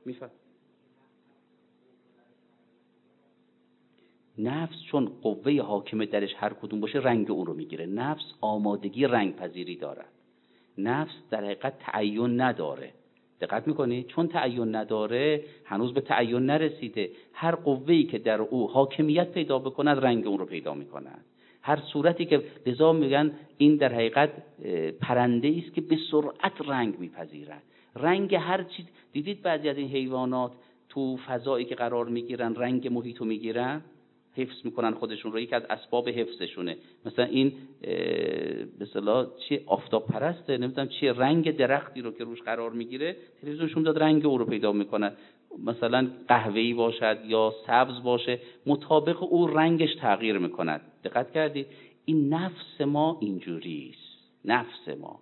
S1: نفس چون قوه حاکمه درش هر کدوم باشه رنگ اون رو میگیره. نفس آمادگی رنگ پذیری دارد. نفس در حقیقت تعین نداره. دقت میکنی؟ چون تعین نداره هنوز به تعین نرسیده. هر قوه‌ای که در او حاکمیت پیدا بکند رنگ اون رو پیدا میکند. هر صورتی که لذا میگن این در حقیقت پرنده است که به سرعت رنگ میپذیرد. رنگ هر چیز دیدید بعضی از این حیوانات تو فضایی که قرار میگیرن رنگ محیطو میگیرن، حفظ میکنن خودشون رو، یکی از اسباب حفظشونه. مثلا این به اصطلاح چی آفتاب پرسته، نمیدونم چی، رنگ درختی رو که روش قرار میگیره تلویزیونشون داد رنگ او رو پیدا میکنن. مثلا قهوه‌ای باشد یا سبز باشه مطابق او رنگش تغییر میکند. دقت کردید؟ این نفس ما اینجوریست. نفس ما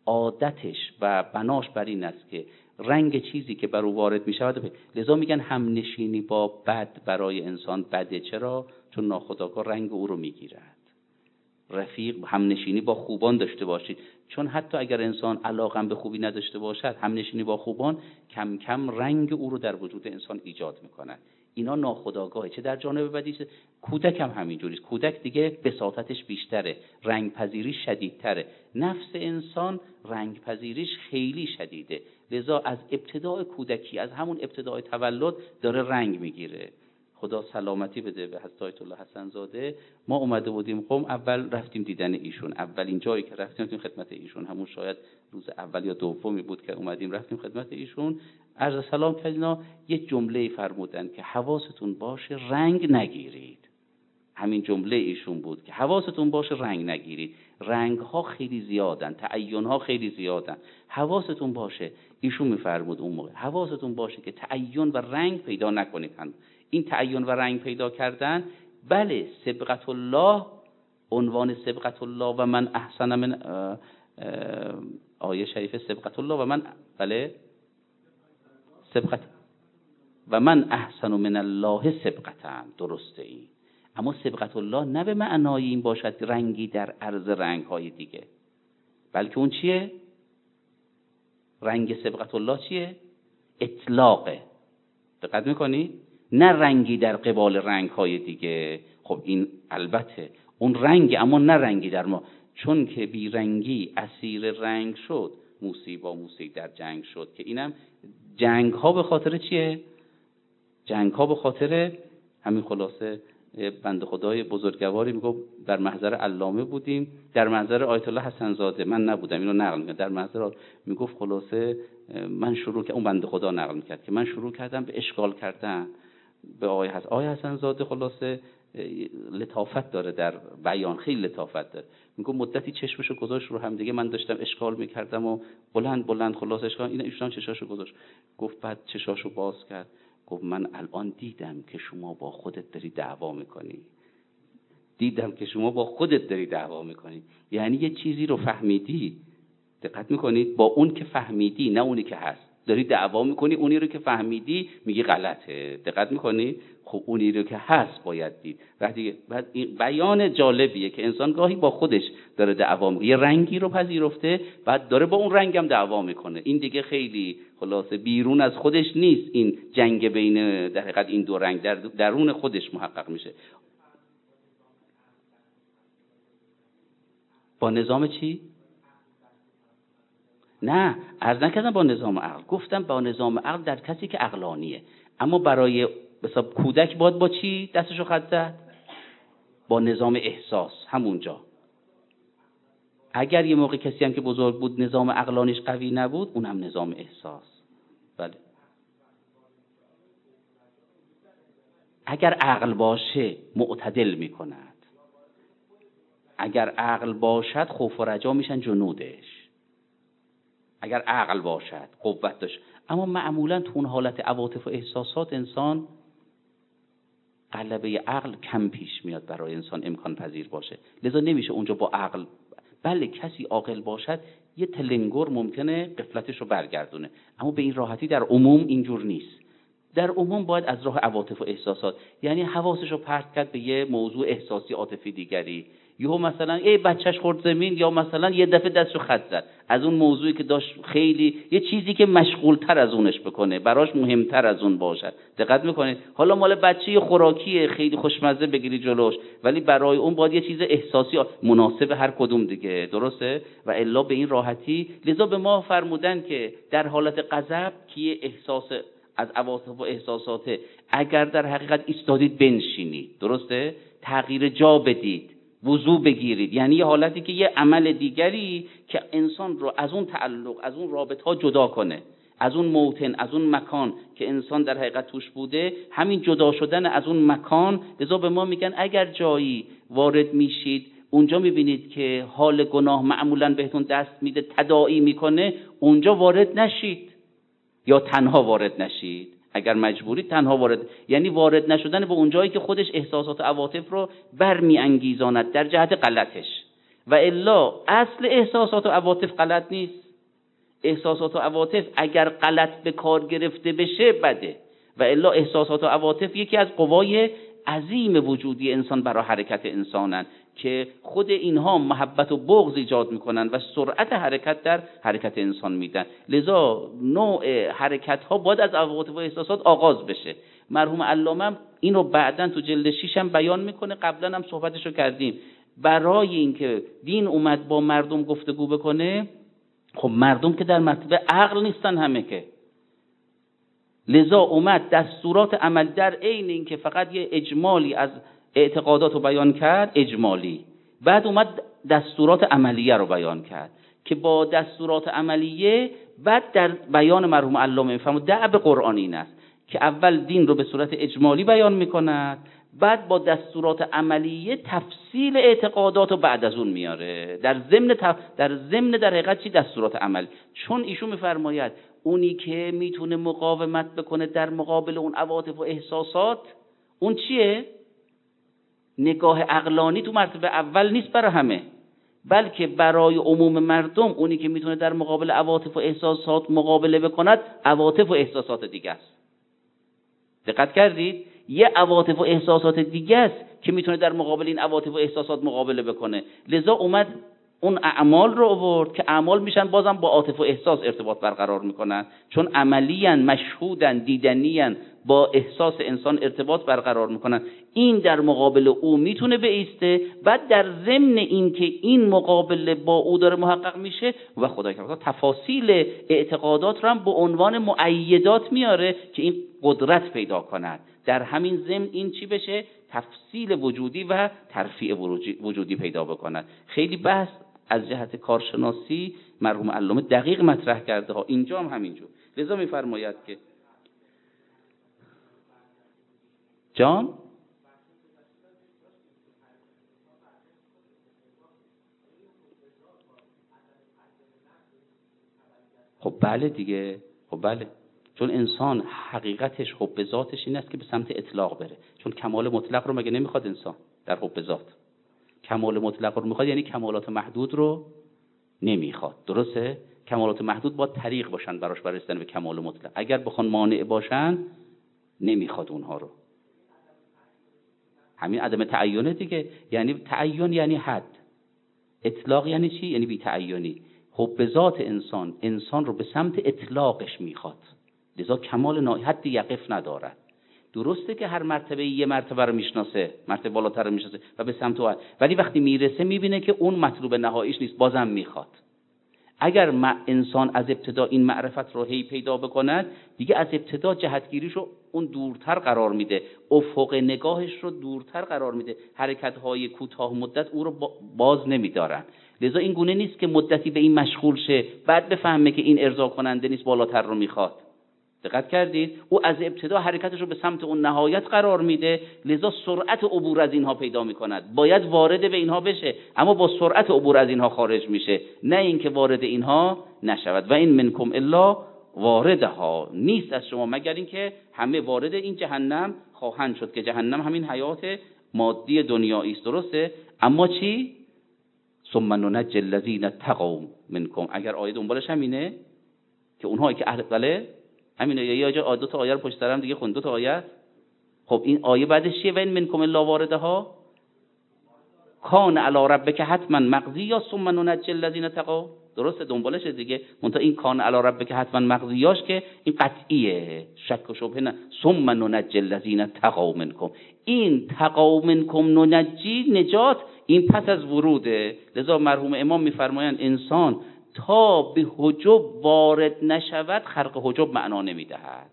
S1: عادتش و بناش بر این است که رنگ چیزی که بر او وارد می شود. لذا میگن همنشینی با بد برای انسان بده. چرا؟ چون ناخودآگاه رنگ او رو میگیرد. رفیق همنشینی با خوبان داشته باشید، چون حتی اگر انسان علاقه به خوبی نداشته باشد، همنشینی با خوبان کم کم رنگ او رو در وجود انسان ایجاد میکند. اینا ناخودآگاهه. چه در جانب بدی، کودک هم همینجوریست. کودک دیگه بساطتش بیشتره، رنگ پذیریش شدیدتره. نفس انسان رنگ پذیریش خیلی شدیده. لذا از ابتدای کودکی، از همون ابتدای تولد داره رنگ میگیره. خدا سلامتی بده به حضرت آیت الله حسن زاده. ما اومده بودیم قم، اول رفتیم دیدن ایشون. اولین جایی که رفتیم خدمت ایشون، همون شاید روز اول یا دومی بود که اومدیم رفتیم خدمت ایشون. عرض سلام کردیم. یه جمله فرمودن که حواستون باشه رنگ نگیرید. همین جمله ایشون بود که حواستون باشه رنگ نگیرید. رنگ ها خیلی زیادن، تعین ها خیلی زیادن. حواستون باشه. ایشون میفرمود اون موقع حواستون باشه که تعین و رنگ پیدا نکنید. این تعین و رنگ پیدا کردن، بله سبقت الله، عنوان سبقت الله و من احسن من آیه شریفه سبقت الله و من، بله سبقت و من احسن من الله سبقتا، درسته این. اما سبقت الله نه به معنای این باشد رنگی در عرض رنگ های دیگه، بلکه اون چیه؟ رنگ سبقت الله چیه؟ اطلاقه. دقت میکنی؟ نه رنگی در قبال رنگ های دیگه. خب این البته اون رنگی، اما نه رنگی در ما. چون که بی رنگی اسیر رنگ شد، موسی با موسی در جنگ شد. که اینم جنگ ها به خاطر چیه؟ جنگ ها به خاطر همین. خلاصه بنده خدای بزرگواری میگه در محضر علامه بودیم، در محضر آیت الله حسن زاده، من نبودم، اینو نقل میکنه. در محضر میگفت خلاصه من شروع که اون بنده خدا نقل میکرد که من شروع کردم به اشغال کردن به آقای حسن زاده. خلاصه لطافت داره در بیان، خیلی لطافت داره. میگه مدتی چشمشو گذاشت رو هم دیگه، من داشتم اشغال میکردم و بلند خلاصه اشغال، این ایشون چشاشو گذاشت. گفت بعد چشاشو باز کرد، گفت من الان دیدم که شما با خودت داری دعوا میکنی. دیدم که شما با خودت داری دعوا میکنی. یعنی یه چیزی رو فهمیدی. دقت میکنید؟ با اون که فهمیدی، نه اونی که هست. داری دعوا میکنی، اونی رو که فهمیدی میگی غلطه. دقت میکنی؟ خب اونی رو که هست باید دید. بعد این بیان جالبیه که انسان گاهی با خودش داره دعوا میکنه، یه رنگی رو پذیرفته بعد داره با اون رنگم دعوا میکنه. این دیگه خیلی خلاصه بیرون از خودش نیست، این جنگ بین در حقیقت این دو رنگ در درون خودش محقق میشه. با نظام چی؟ نه، عرض نکردم با نظام عقل، گفتم با نظام عقل در کسی که عقلانیه. اما برای مثلا کودک باید با چی دستشو خط زد؟ با نظام احساس. همونجا اگر یه موقع کسی هم که بزرگ بود نظام عقلانیش قوی نبود، اونم نظام احساس. بله، اگر عقل باشه معتدل میکند، اگر عقل باشد خوف و رجا میشن جنودش، اگر عقل باشد قوت داشت. اما معمولا تو اون حالت عواطف و احساسات انسان غلبه عقل کم پیش میاد برای انسان امکان پذیر باشه، لذا نمیشه اونجا با عقل. بله کسی عاقل باشد یه تلنگر ممکنه غفلتش رو برگردونه، اما به این راحتی در عموم اینجور نیست. در عموم باید از راه عواطف و احساسات، یعنی حواسش رو پرت کرد به یه موضوع احساسی عاطفی دیگری، یهو مثلا بچهش خورد زمین، یا مثلا یه دفعه دستشو خط زد از اون موضوعی که داشت، خیلی یه چیزی که مشغولتر از اونش بکنه، براش مهمتر از اون باشد. دقت میکنید؟ حالا مال بچه خوراکیه خیلی خوشمزه بگیری جلوش، ولی برای اون باید یه چیز احساسی مناسب هر کدوم دیگه، درسته؟ و الا به این راحتی. لذا به ما فرمودن که در حالت غضب که یه احساس از عواطف و احساسات، اگر در حقیقت ایستادید بنشینید، درسته؟ تغییر جا بدید، وضو بگیرید، یعنی یه حالتی که یه عمل دیگری که انسان رو از اون تعلق، از اون رابطه ها جدا کنه، از اون موطن، از اون مکان که انسان در حقیقت توش بوده، همین جدا شدن از اون مکان. لذا به ما میگن اگر جایی وارد میشید اونجا میبینید که حال گناه معمولا بهتون دست میده، تداعی میکنه، اونجا وارد نشید یا تنها وارد نشید. اگر مجبوری تنها وارد، یعنی وارد نشدن به اون جایی که خودش احساسات و عواطف رو برمی انگیزاند در جهت غلطش. و الا اصل احساسات و عواطف غلط نیست. احساسات و عواطف اگر غلط به کار گرفته بشه بده، و الا احساسات و عواطف یکی از قوای عظیم وجودی انسان برای حرکت انسانن که خود اینها محبت و بغض ایجاد میکنن و سرعت حرکت در حرکت انسان میدن. لذا نوع حرکت ها باید از عواطف و احساسات آغاز بشه. مرحوم علامه اینو بعداً تو جلد 6 هم بیان میکنه، قبلا هم صحبتشو کردیم. برای اینکه دین اومد با مردم گفتگو بکنه، خب مردم که در مرتبه عقل نیستن همه که، لذا اومد دستورات عمل در عین این که فقط یه اجمالی از اعتقادات رو بیان کرد، اجمالی، بعد اومد دستورات عملیه رو بیان کرد که با دستورات عملیه بعد در بیان مرحوم علامه میفهمد دعب قرآنی این است که اول دین رو به صورت اجمالی بیان میکند، بعد با دستورات عملیه تفصیل اعتقادات رو بعد از اون میاره در ضمن در حقیقت چی؟ دستورات عمل. چون ایشون میفرماید اونی که میتونه مقاومت بکنه در مقابل اون عواطف و احساسات، اون چیه؟ نگاه عقلانی تو مرتبه اول نیست برای همه، بلکه برای عموم مردم اونی که میتونه در مقابل عواطف و احساسات مقابله بکند عواطف و احساسات دیگه است. دقت کردید؟ یه عواطف و احساسات دیگه است که میتونه در مقابل این عواطف و احساسات مقابله بکنه. لذا اومد اون اعمال رو آورد که اعمال میشن بازم با عاطفه و احساس ارتباط برقرار میکنن، چون عملیاً مشهودن، دیدنیاً با احساس انسان ارتباط برقرار میکنن. این در مقابل او میتونه بایسته، بعد در ضمن این که این مقابله با او داره محقق میشه و خدای کرده تفاصیل اعتقادات رو هم به عنوان مؤیدات میاره که این قدرت پیدا کند. در همین ضمن این چی بشه؟ تفصیل وجودی و ترفیع وجودی پیدا بکند. خیلی بحث از جهت کارشناسی مرحوم علامه دقیق مطرح کرده ها، اینجا هم همینجور. لذا میفرماید که جان خب بله دیگه، خب بله، چون انسان حقیقتش حب ذاتش این است که به سمت اطلاق بره، چون کمال مطلق رو مگه نمیخواد انسان در حب ذات؟ کمال مطلق رو میخواد، یعنی کمالات محدود رو نمیخواد، درسته؟ کمالات محدود باید طریق باشن براش برای رسیدن به کمال مطلق. اگر بخوان مانع باشن نمیخواد اونها رو. همین عدم تعین دیگه. یعنی تعین یعنی حد، اطلاق یعنی چی؟ یعنی بی تعینی. حب ذات انسان رو به سمت اطلاقش میخواد، لذا کمال حدی یقف ندارد. درسته که هر مرتبه یه مرتبه رو میشناسه، مرتبه بالاتر رو میشناسه و به سمت اون، ولی وقتی میرسه میبینه که اون مطلوب نهاییش نیست، بازم میخواد. اگر انسان از ابتدا این معرفت رو هی پیدا بکند، دیگه از ابتدا جهتگیریش رو اون دورتر قرار میده، افق نگاهش رو دورتر قرار میده، حرکت‌های کوتاه مدت او رو باز نمیدارن. لذا این گونه نیست که مدتی به این مشغول شه بعد بفهمه که این ارضا کننده نیست، بالاتر رو میخواد. دقت کردید؟ او از ابتدا حرکتش رو به سمت اون نهایت قرار میده، لذا سرعت عبور از اینها پیدا میکند. باید وارد به اینها بشه، اما با سرعت عبور از اینها خارج میشه، نه اینکه وارد اینها نشود. و این منکم الا واردها، نیست از شما مگر اینکه همه وارد این جهنم خواهند شد، که جهنم همین حیات مادی دنیایی است. درسته؟ اما چی؟ ثم ننجی الذین اتقوا منکم. اگر آیه دنبالش همینه که اونهایی که اهل بله همینه، یا جا دو تا آیه رو پشت سرم دیگه خوند، دو تا آیه. خب این آیه بعدش چیه؟ و این منکم الا واردها کان علی ربک حتما مقضی، یا ثم ننجی الذین اتقوا. درسته دنبالش دیگه، منتها این کان علی ربک حتما مقضیاش که این قطعیه، شک و شبهه نه. ثم ننجی الذین اتقوا منکم، این تقوا منکم ننجی نجات، این پس از وروده. لذا مرحوم امام میفرمایند انسان تا به حجب وارد نشود خرق حجب معنا نمیدهد.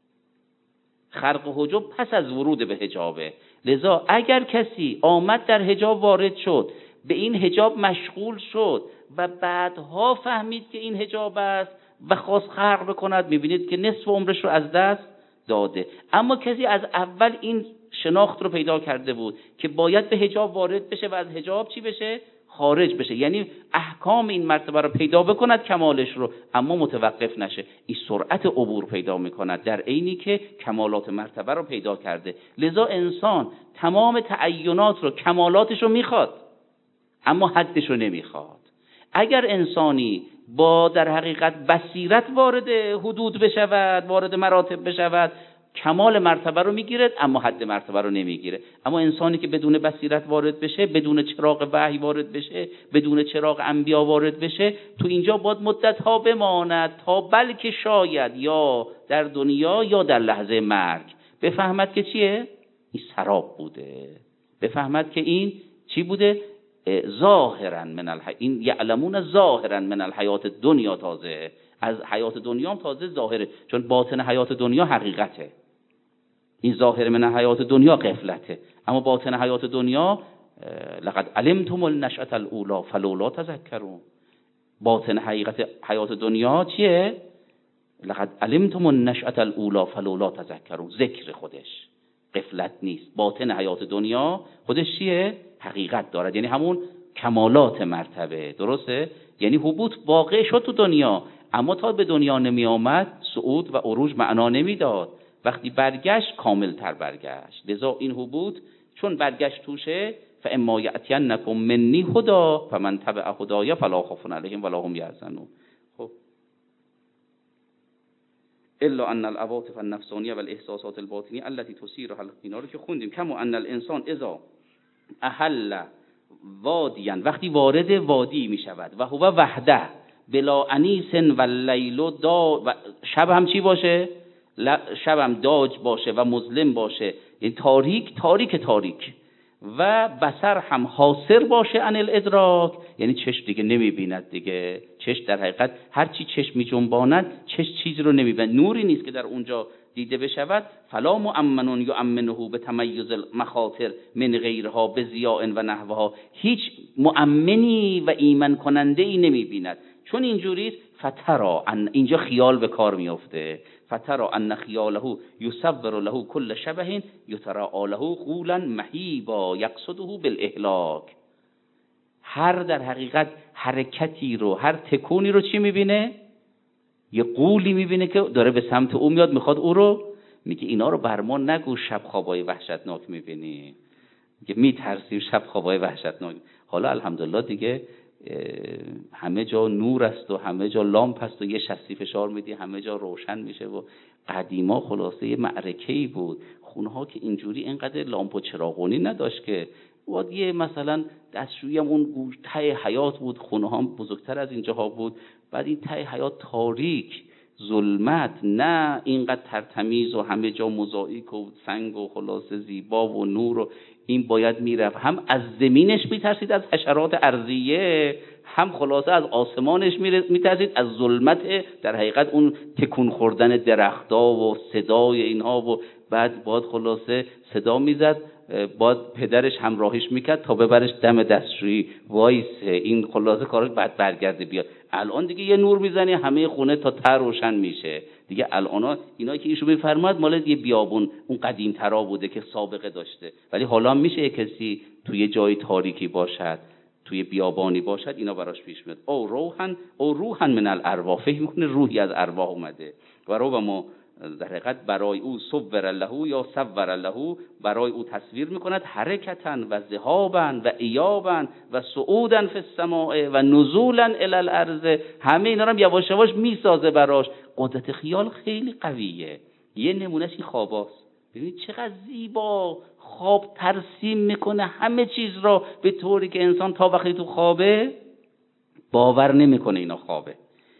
S1: خرق حجب پس از ورود به حجابه. لذا اگر کسی آمد در حجاب وارد شد، به این حجاب مشغول شد و بعدها فهمید که این حجاب است و خواست خرق بکند، میبینید که نصف عمرش رو از دست داده. اما کسی از اول این شناخت رو پیدا کرده بود که باید به حجاب وارد بشه و از حجاب چی بشه؟ خارج بشه، یعنی احکام این مرتبه رو پیدا بکند کمالش رو، اما متوقف نشه. این سرعت عبور پیدا میکند در عینی که کمالات مرتبه رو پیدا کرده. لذا انسان تمام تعینات رو، کمالاتش رو میخواد، اما حدش رو نمیخواد. اگر انسانی با در حقیقت بصیرت وارد حدود بشود، وارد مراتب بشود، کمال مرتبه رو میگیرد اما حد مرتبه رو نمیگیره. اما انسانی که بدون بصیرت وارد بشه، بدون چراغ وحی وارد بشه، بدون چراغ انبیا وارد بشه، تو اینجا باید مدت ها بماند تا بلکه شاید یا در دنیا یا در لحظه مرگ بفهمد که چیه؟ این سراب بوده، بفهمد که این چی بوده؟ ظاهرا من این یعلمون ظاهرا من الحیات دنیا، تازه از حیات دنیا هم تازه ظاهره، چون باطن حیات دنیا حقیقته. این ظاهر من حیات دنیا غفلته، اما باطن حیات دنیا لقد علمتم النشأة الاولی فلولا تذکرون. باطن حیات دنیا چیه؟ لقد علمتم النشأة الاولی فلولا تذکرون، ذکر خودش غفلت نیست. باطن حیات دنیا خودش چیه؟ حقیقت دارد، یعنی همون کمالات مرتبه. درسته؟ یعنی حبوط واقع شد تو دنیا، اما تا به دنیا نمی آمد صعود و عروج معنا نمیداد. وقتی برگشت کامل تر برگشت. لذا این حبوط چون برگشت توشه، فاما یأتینکم منی هدی فمن تبع هدای فلا خوف علیهم ولا هم یحزنون. خب الا ان العواطف النفسانیه والاحساسات الباطنیه التي تثيرها، اینا رو که خوندیم. کما ان الانسان اذا احل وادیا، وقتی وارد وادی می شود، و هو وحده بلا انیس و لیل دا، شب هم چی باشه؟ شب هم داج باشه و مظلم باشه، یعنی تاریک و بصر هم حاصر باشه عن الادراک، یعنی چشم دیگه نمی بیند دیگه. چشم در حقیقت هر چی چشم می جنباند، چشم چیز رو نمی بیند، نوری نیست که در اونجا دیده بشود. فلا مؤمن یؤمنه به تمیز المخاطر من غیرها به ضیاء و نحوها، هیچ مؤمنی و ایمن کننده ای نمی بیند. چون اینجوری فترا، اینجا خیال به کار میفته. فترا ان خیاله یصور له کل شبه یتراء له غولا مهیبا یقصده بالاهلاک. هر در حقیقت حرکتی رو، هر تکونی رو چی میبینه؟ یه غولی میبینه که داره به سمت او میاد، میخواد او رو. میگه اینا رو بر ما نگو، شب خوابای وحشتناک میبینی. میگه میترسیم شب خوابای وحشتناک. حالا الحمدلله دیگه همه جا نور است و همه جا لامپ است و یه شستی فشار میدی همه جا روشن میشه و قدیما خلاصه یه معرکه‌ای بود. خونه‌ها که اینجوری اینقدر لامپ و چراغونی نداشت که وادی مثلا دستشویی هم اون ته حیاط بود، خونه‌ها هم بزرگتر از اینجاها بود، بعد این ته حیاط تاریک، ظلمت، نه اینقدر ترتمیز و همه جا موزاییک و سنگ و خلاصه زیبا و نور و این باید میرفت هم از زمینش میترسید از حشرات ارضیه، هم خلاصه از آسمانش میترسید از ظلمت در حقیقت اون تکون خوردن درخت‌ها و صدای اینها و بعد باید خلاصه صدا میزد، باید پدرش همراهیش میکرد تا ببرش دم دستشویی وایسه این خلاصه کارش بعد برگرده بیاد. الان دیگه یه نور میزنی همه خونه تا ته روشن میشه دیگه. الان اینا که ایشون میفرماد مال یه بیابون اون قدیم ترا بوده که سابقه داشته، ولی حالا میشه کسی توی جای تاریکی باشد، توی بیابانی باشد، اینا براش پیش میاد. او روحن من الارواح، فکر میکنه روحی از ارواح اومده و رو ما در حقیقت برای او صور له یا صور له، برای او تصویر میکند حرکتن و ذهابن و ایابن و صعودن فی السماء و نزولن الی الارض، همه اینا رو یواش یواش میسازه براش. قدرت خیال خیلی قویه. یه نمونهش این خواباست. ببینید چقدر زیبا خواب ترسیم میکنه همه چیز را به طوری که انسان تا وقتی تو خوابه باور نمیکنه اینا خوابه.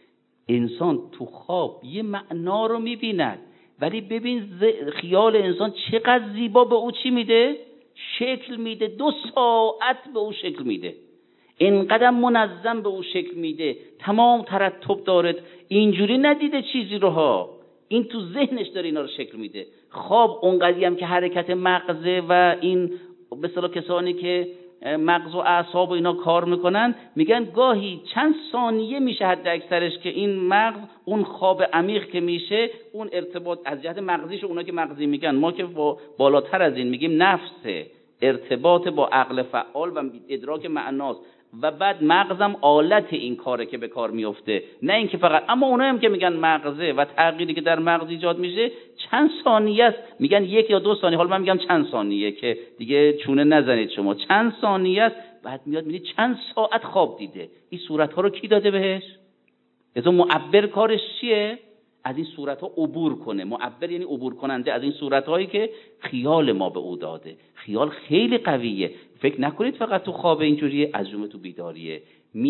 S1: انسان تو خواب یه معنا رو میبیند، ولی ببین خیال انسان چقدر زیبا به او چی میده؟ شکل میده. 2 ساعت به او شکل میده، اینقدر منظم به او شکل میده، تمام ترتب داره. اینجوری ندیده چیزی رو ها، این تو ذهنش داره اینا رو شکل میده. خواب اونقدری هم که حرکت مغزه و این به اصطلاح کسانی که مغز و اعصاب و اینا کار میکنن میگن گاهی چند ثانیه میشه حد اکثرش که این مغز اون خواب عمیق که میشه اون ارتباط از جهت مغزیش، اونا که مغزی میگن، ما که بالاتر از این میگیم نفسه، ارتباط با عقل فعال و ادراک معناست و بعد مغزم آلت این کاره که به کار میفته، نه اینکه فقط. اما اونایی هم که میگن مغزه و تغییری که در مغز ایجاد میشه چند ثانیه است، میگن 1 یا 2 ثانیه، حالا من میگم چند ثانیه که دیگه چونه نزنید شما، چند ثانیه است. بعد میاد میگه چند ساعت خواب دیده. این صورت ها رو کی داده بهش؟ لذا معبر کارش چیه؟ از این صورت ها عبور کنه. معبر یعنی عبور کننده از این صورت هایی که خیال ما به او داده. خیال خیلی قویه. فکر نکنید فقط تو خواب اینجوریه، از جمله تو بیداریه.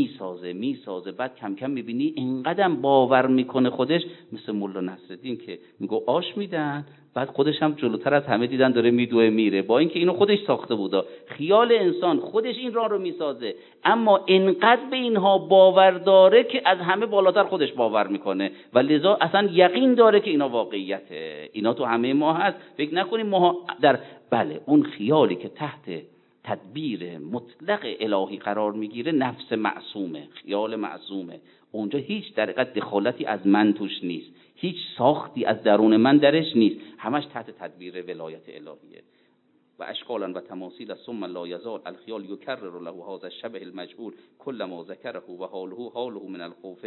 S1: میسازه بعد کم کم میبینی اینقدر باور میکنه خودش، مثل مولا نصرالدین که میگه آش میدن، بعد خودش هم جلوتر از همه دیدن داره میدوه میره، با اینکه اینو خودش ساخته بودا. خیال انسان خودش این راه رو میسازه، اما اینقدر به اینها باور داره که از همه بالاتر خودش باور میکنه و لذا اصلا یقین داره که اینا واقعیته. اینا تو همه ما هست. فکر نکنیم ما در اون خیالی که تحت تدبیر مطلق الهی قرار میگیره نفس معصومه، خیال معصومه. اونجا هیچ در حقیقت دخالتی از من توش نیست، هیچ ساختی از درون من درش نیست، همش تحت تدبیر ولایت الهیه. و اشکالا و تماثیل ثم لا یزال الخیال یکرر له هذا الشبه المجهول کل ما ذکره و حاله من الخوف.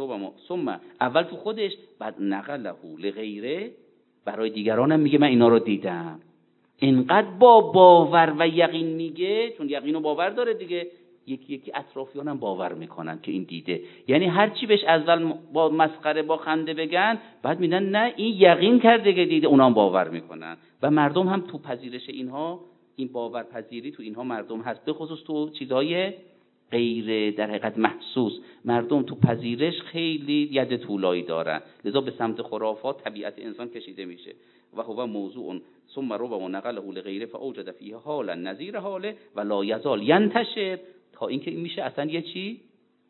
S1: ثم اول تو خودش، بعد نقله لغیره، برای دیگرانم میگه من اینا رو دیدم. اینقدر با باور و یقین میگه، چون یقین و باور داره دیگه، یکی یکی اطرافیانم باور میکنن که این دیده. یعنی هر چی بهش اول با مسخره با خنده بگن، بعد میگن نه این یقین کرده که دیده، اونام باور میکنن. و مردم هم تو پذیرش اینها، این باورپذیری تو اینها مردم هست، به خصوص تو چیزای غیر در حقیقت محسوس. مردم تو پذیرش خیلی ید طولایی دارن، لذا به سمت خرافات طبیعت انسان کشیده میشه. و هو موضوع ثم رو و نقله لغیره فاوجد فیه حالا نظیر حاله و لا یزال ینتشر، تا اینکه این میشه اصلا یه چی،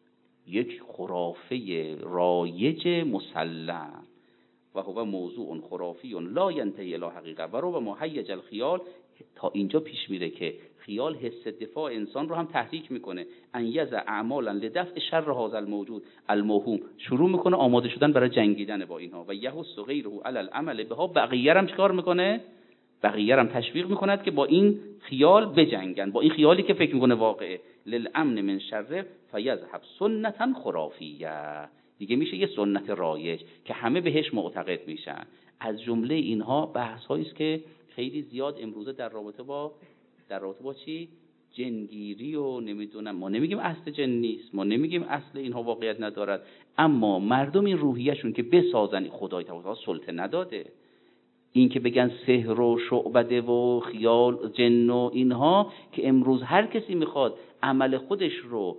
S1: یک خرافه رایج مسلم. و هو موضوع خرافی لا ینتهی الی حقیقه و رو محیج الخیال، تا اینجا پیش میره که خیال حس دفاع انسان رو هم تحریک میکنه. ان یز اعمالا لدفع شر هذا الموجود الموهوم، شروع میکنه آماده شدن برای جنگیدن با اینها. و یحث غیره علی العمل بها، بقیه هم چیکار میکنه؟ بقیه هم تشویق میکند که با این خیال بجنگن، با این خیالی که فکر میکنه واقعه. للامن من شر فیذهب سنتا خرافیه، دیگه میشه یه سنت رایج که همه بهش معتقد میشن. از جمله اینها بحث هایی است که خیلی زیاد امروزه در رابطه با چی؟ جنگیری و نمیدونم، ما نمیگیم اصل جن نیست، ما نمیگیم اصل اینها واقعیت ندارد، اما مردم این روحیه‌شون که بسازن، خدای تعالی سلطه نداده. این که بگن سحر و شعبده و خیال جن و اینها، که امروز هر کسی میخواد عمل خودش رو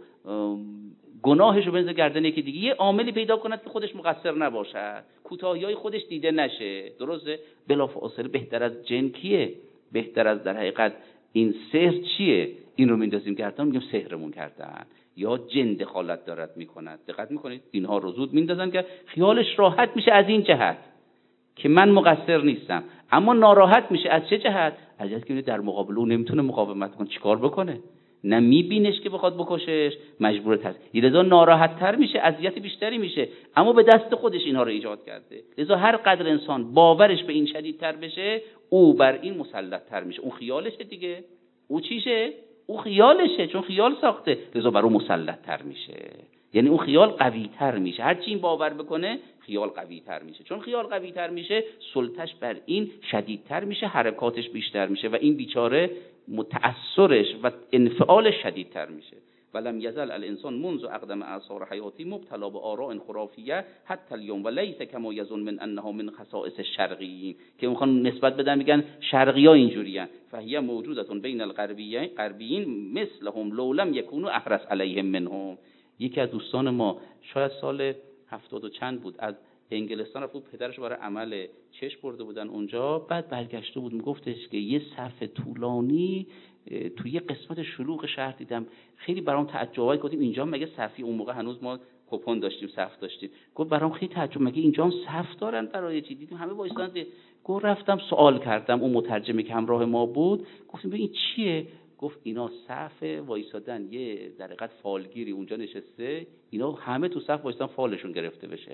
S1: گناهش رو بنزه گردن یکی دیگه، یه عاملی پیدا کند که خودش مقصر نباشد، کوتاهی‌های خودش دیده نشه. درسته؟ بلافاصله بهتر از جن کیه؟ بهتر از در حقیقت این سحر چیه؟ این رو میندازیم گردن، میگیم سحرمون کردن یا جن دخالت دارد میکند. دقت میکنید اینها رو زود میندازن که خیالش راحت میشه از این جهت که من مقصر نیستم، اما ناراحت میشه از چه جهت؟ از جهت که در مقابل اون نمیتونه مقاومت کنه، چیکار بکنه؟ نه میبینش که بخواد بکشش، مجبور تر، لذا ناراحت تر میشه، اذیت بیشتری میشه، اما به دست خودش اینها رو ایجاد کرده. لذا هر قدر انسان باورش به این شدیدتر بشه، او بر این مسلط تر میشه. اون خیالشه دیگه، او چیشه؟ او خیالشه، چون خیال ساخته، لذا بر اون مسلط تر میشه. یعنی اون خیال قوی تر میشه، هر چی این باور بکنه خیال قوی تر میشه. چون خیال قوی تر میشه، سلطش بر این شدیدتر میشه، حرکاتش بیشتر میشه و این بیچاره متأثرش و انفعالش شدیدتر میشه. ولم یزل الانسان منذ اقدم اعصار حیاتی مبتلا به آراء خرافیه حتی اليوم ولیس کما یظن من انها من خصائص الشرقیین، که میخوان نسبت بدن میگن شرقی‌ها اینجوریان، فهی موجودة بین الغربیین مثلهم لو لم یکونوا احرص علیهم منهم. یکی از دوستان ما شاید سال 70 و چند بود، از انگلستان رفت بود، پدرش برای عمل چشم برده بودن اونجا، بعد برگشته بود میگفتش که یه صف طولانی توی یه قسمت شلوغ شهر دیدم، خیلی برام تعجب کردیم، اینجا مگه صفی؟ اون موقع هنوز ما کوپن داشتیم، صف داشتیم. گفت برام خیلی تعجب، مگه اینجا هم صف دارن برای چی؟ دیدیم همه وایسادن. گفت رفتم سوال کردم اون مترجمی که همراه ما بود، گفتیم این چیه؟ گفت اینا صف وایسادن، یه در حقیقت فالگیری اونجا نشسته، اینا همه تو صف وایسادن فالشون گرفته بشه.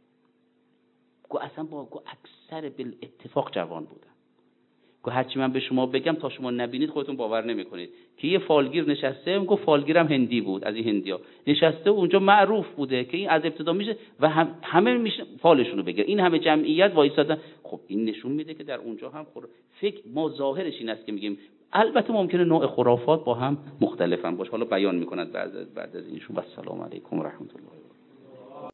S1: گفت اصلا با اکثر بالاتفاق جوان بودن. گفت هرچی من به شما بگم تا شما نبینید خودتون باور نمیکنید که یه فالگیر نشسته. گفت فالگیرم هندی بود، از این هندیا نشسته اونجا، معروف بوده که این از ابتدا میشه و همه میشه فالشون رو بگیر، این همه جمعیت وایسادن. خب این نشون میده که در اونجا هم فکر ما ظاهرش این است که میگیم، البته ممکنه نوع خرافات با هم مختلفن باشه، حالا بیان میکنند بعد از اینشون. و السلام علیکم و رحمت الله.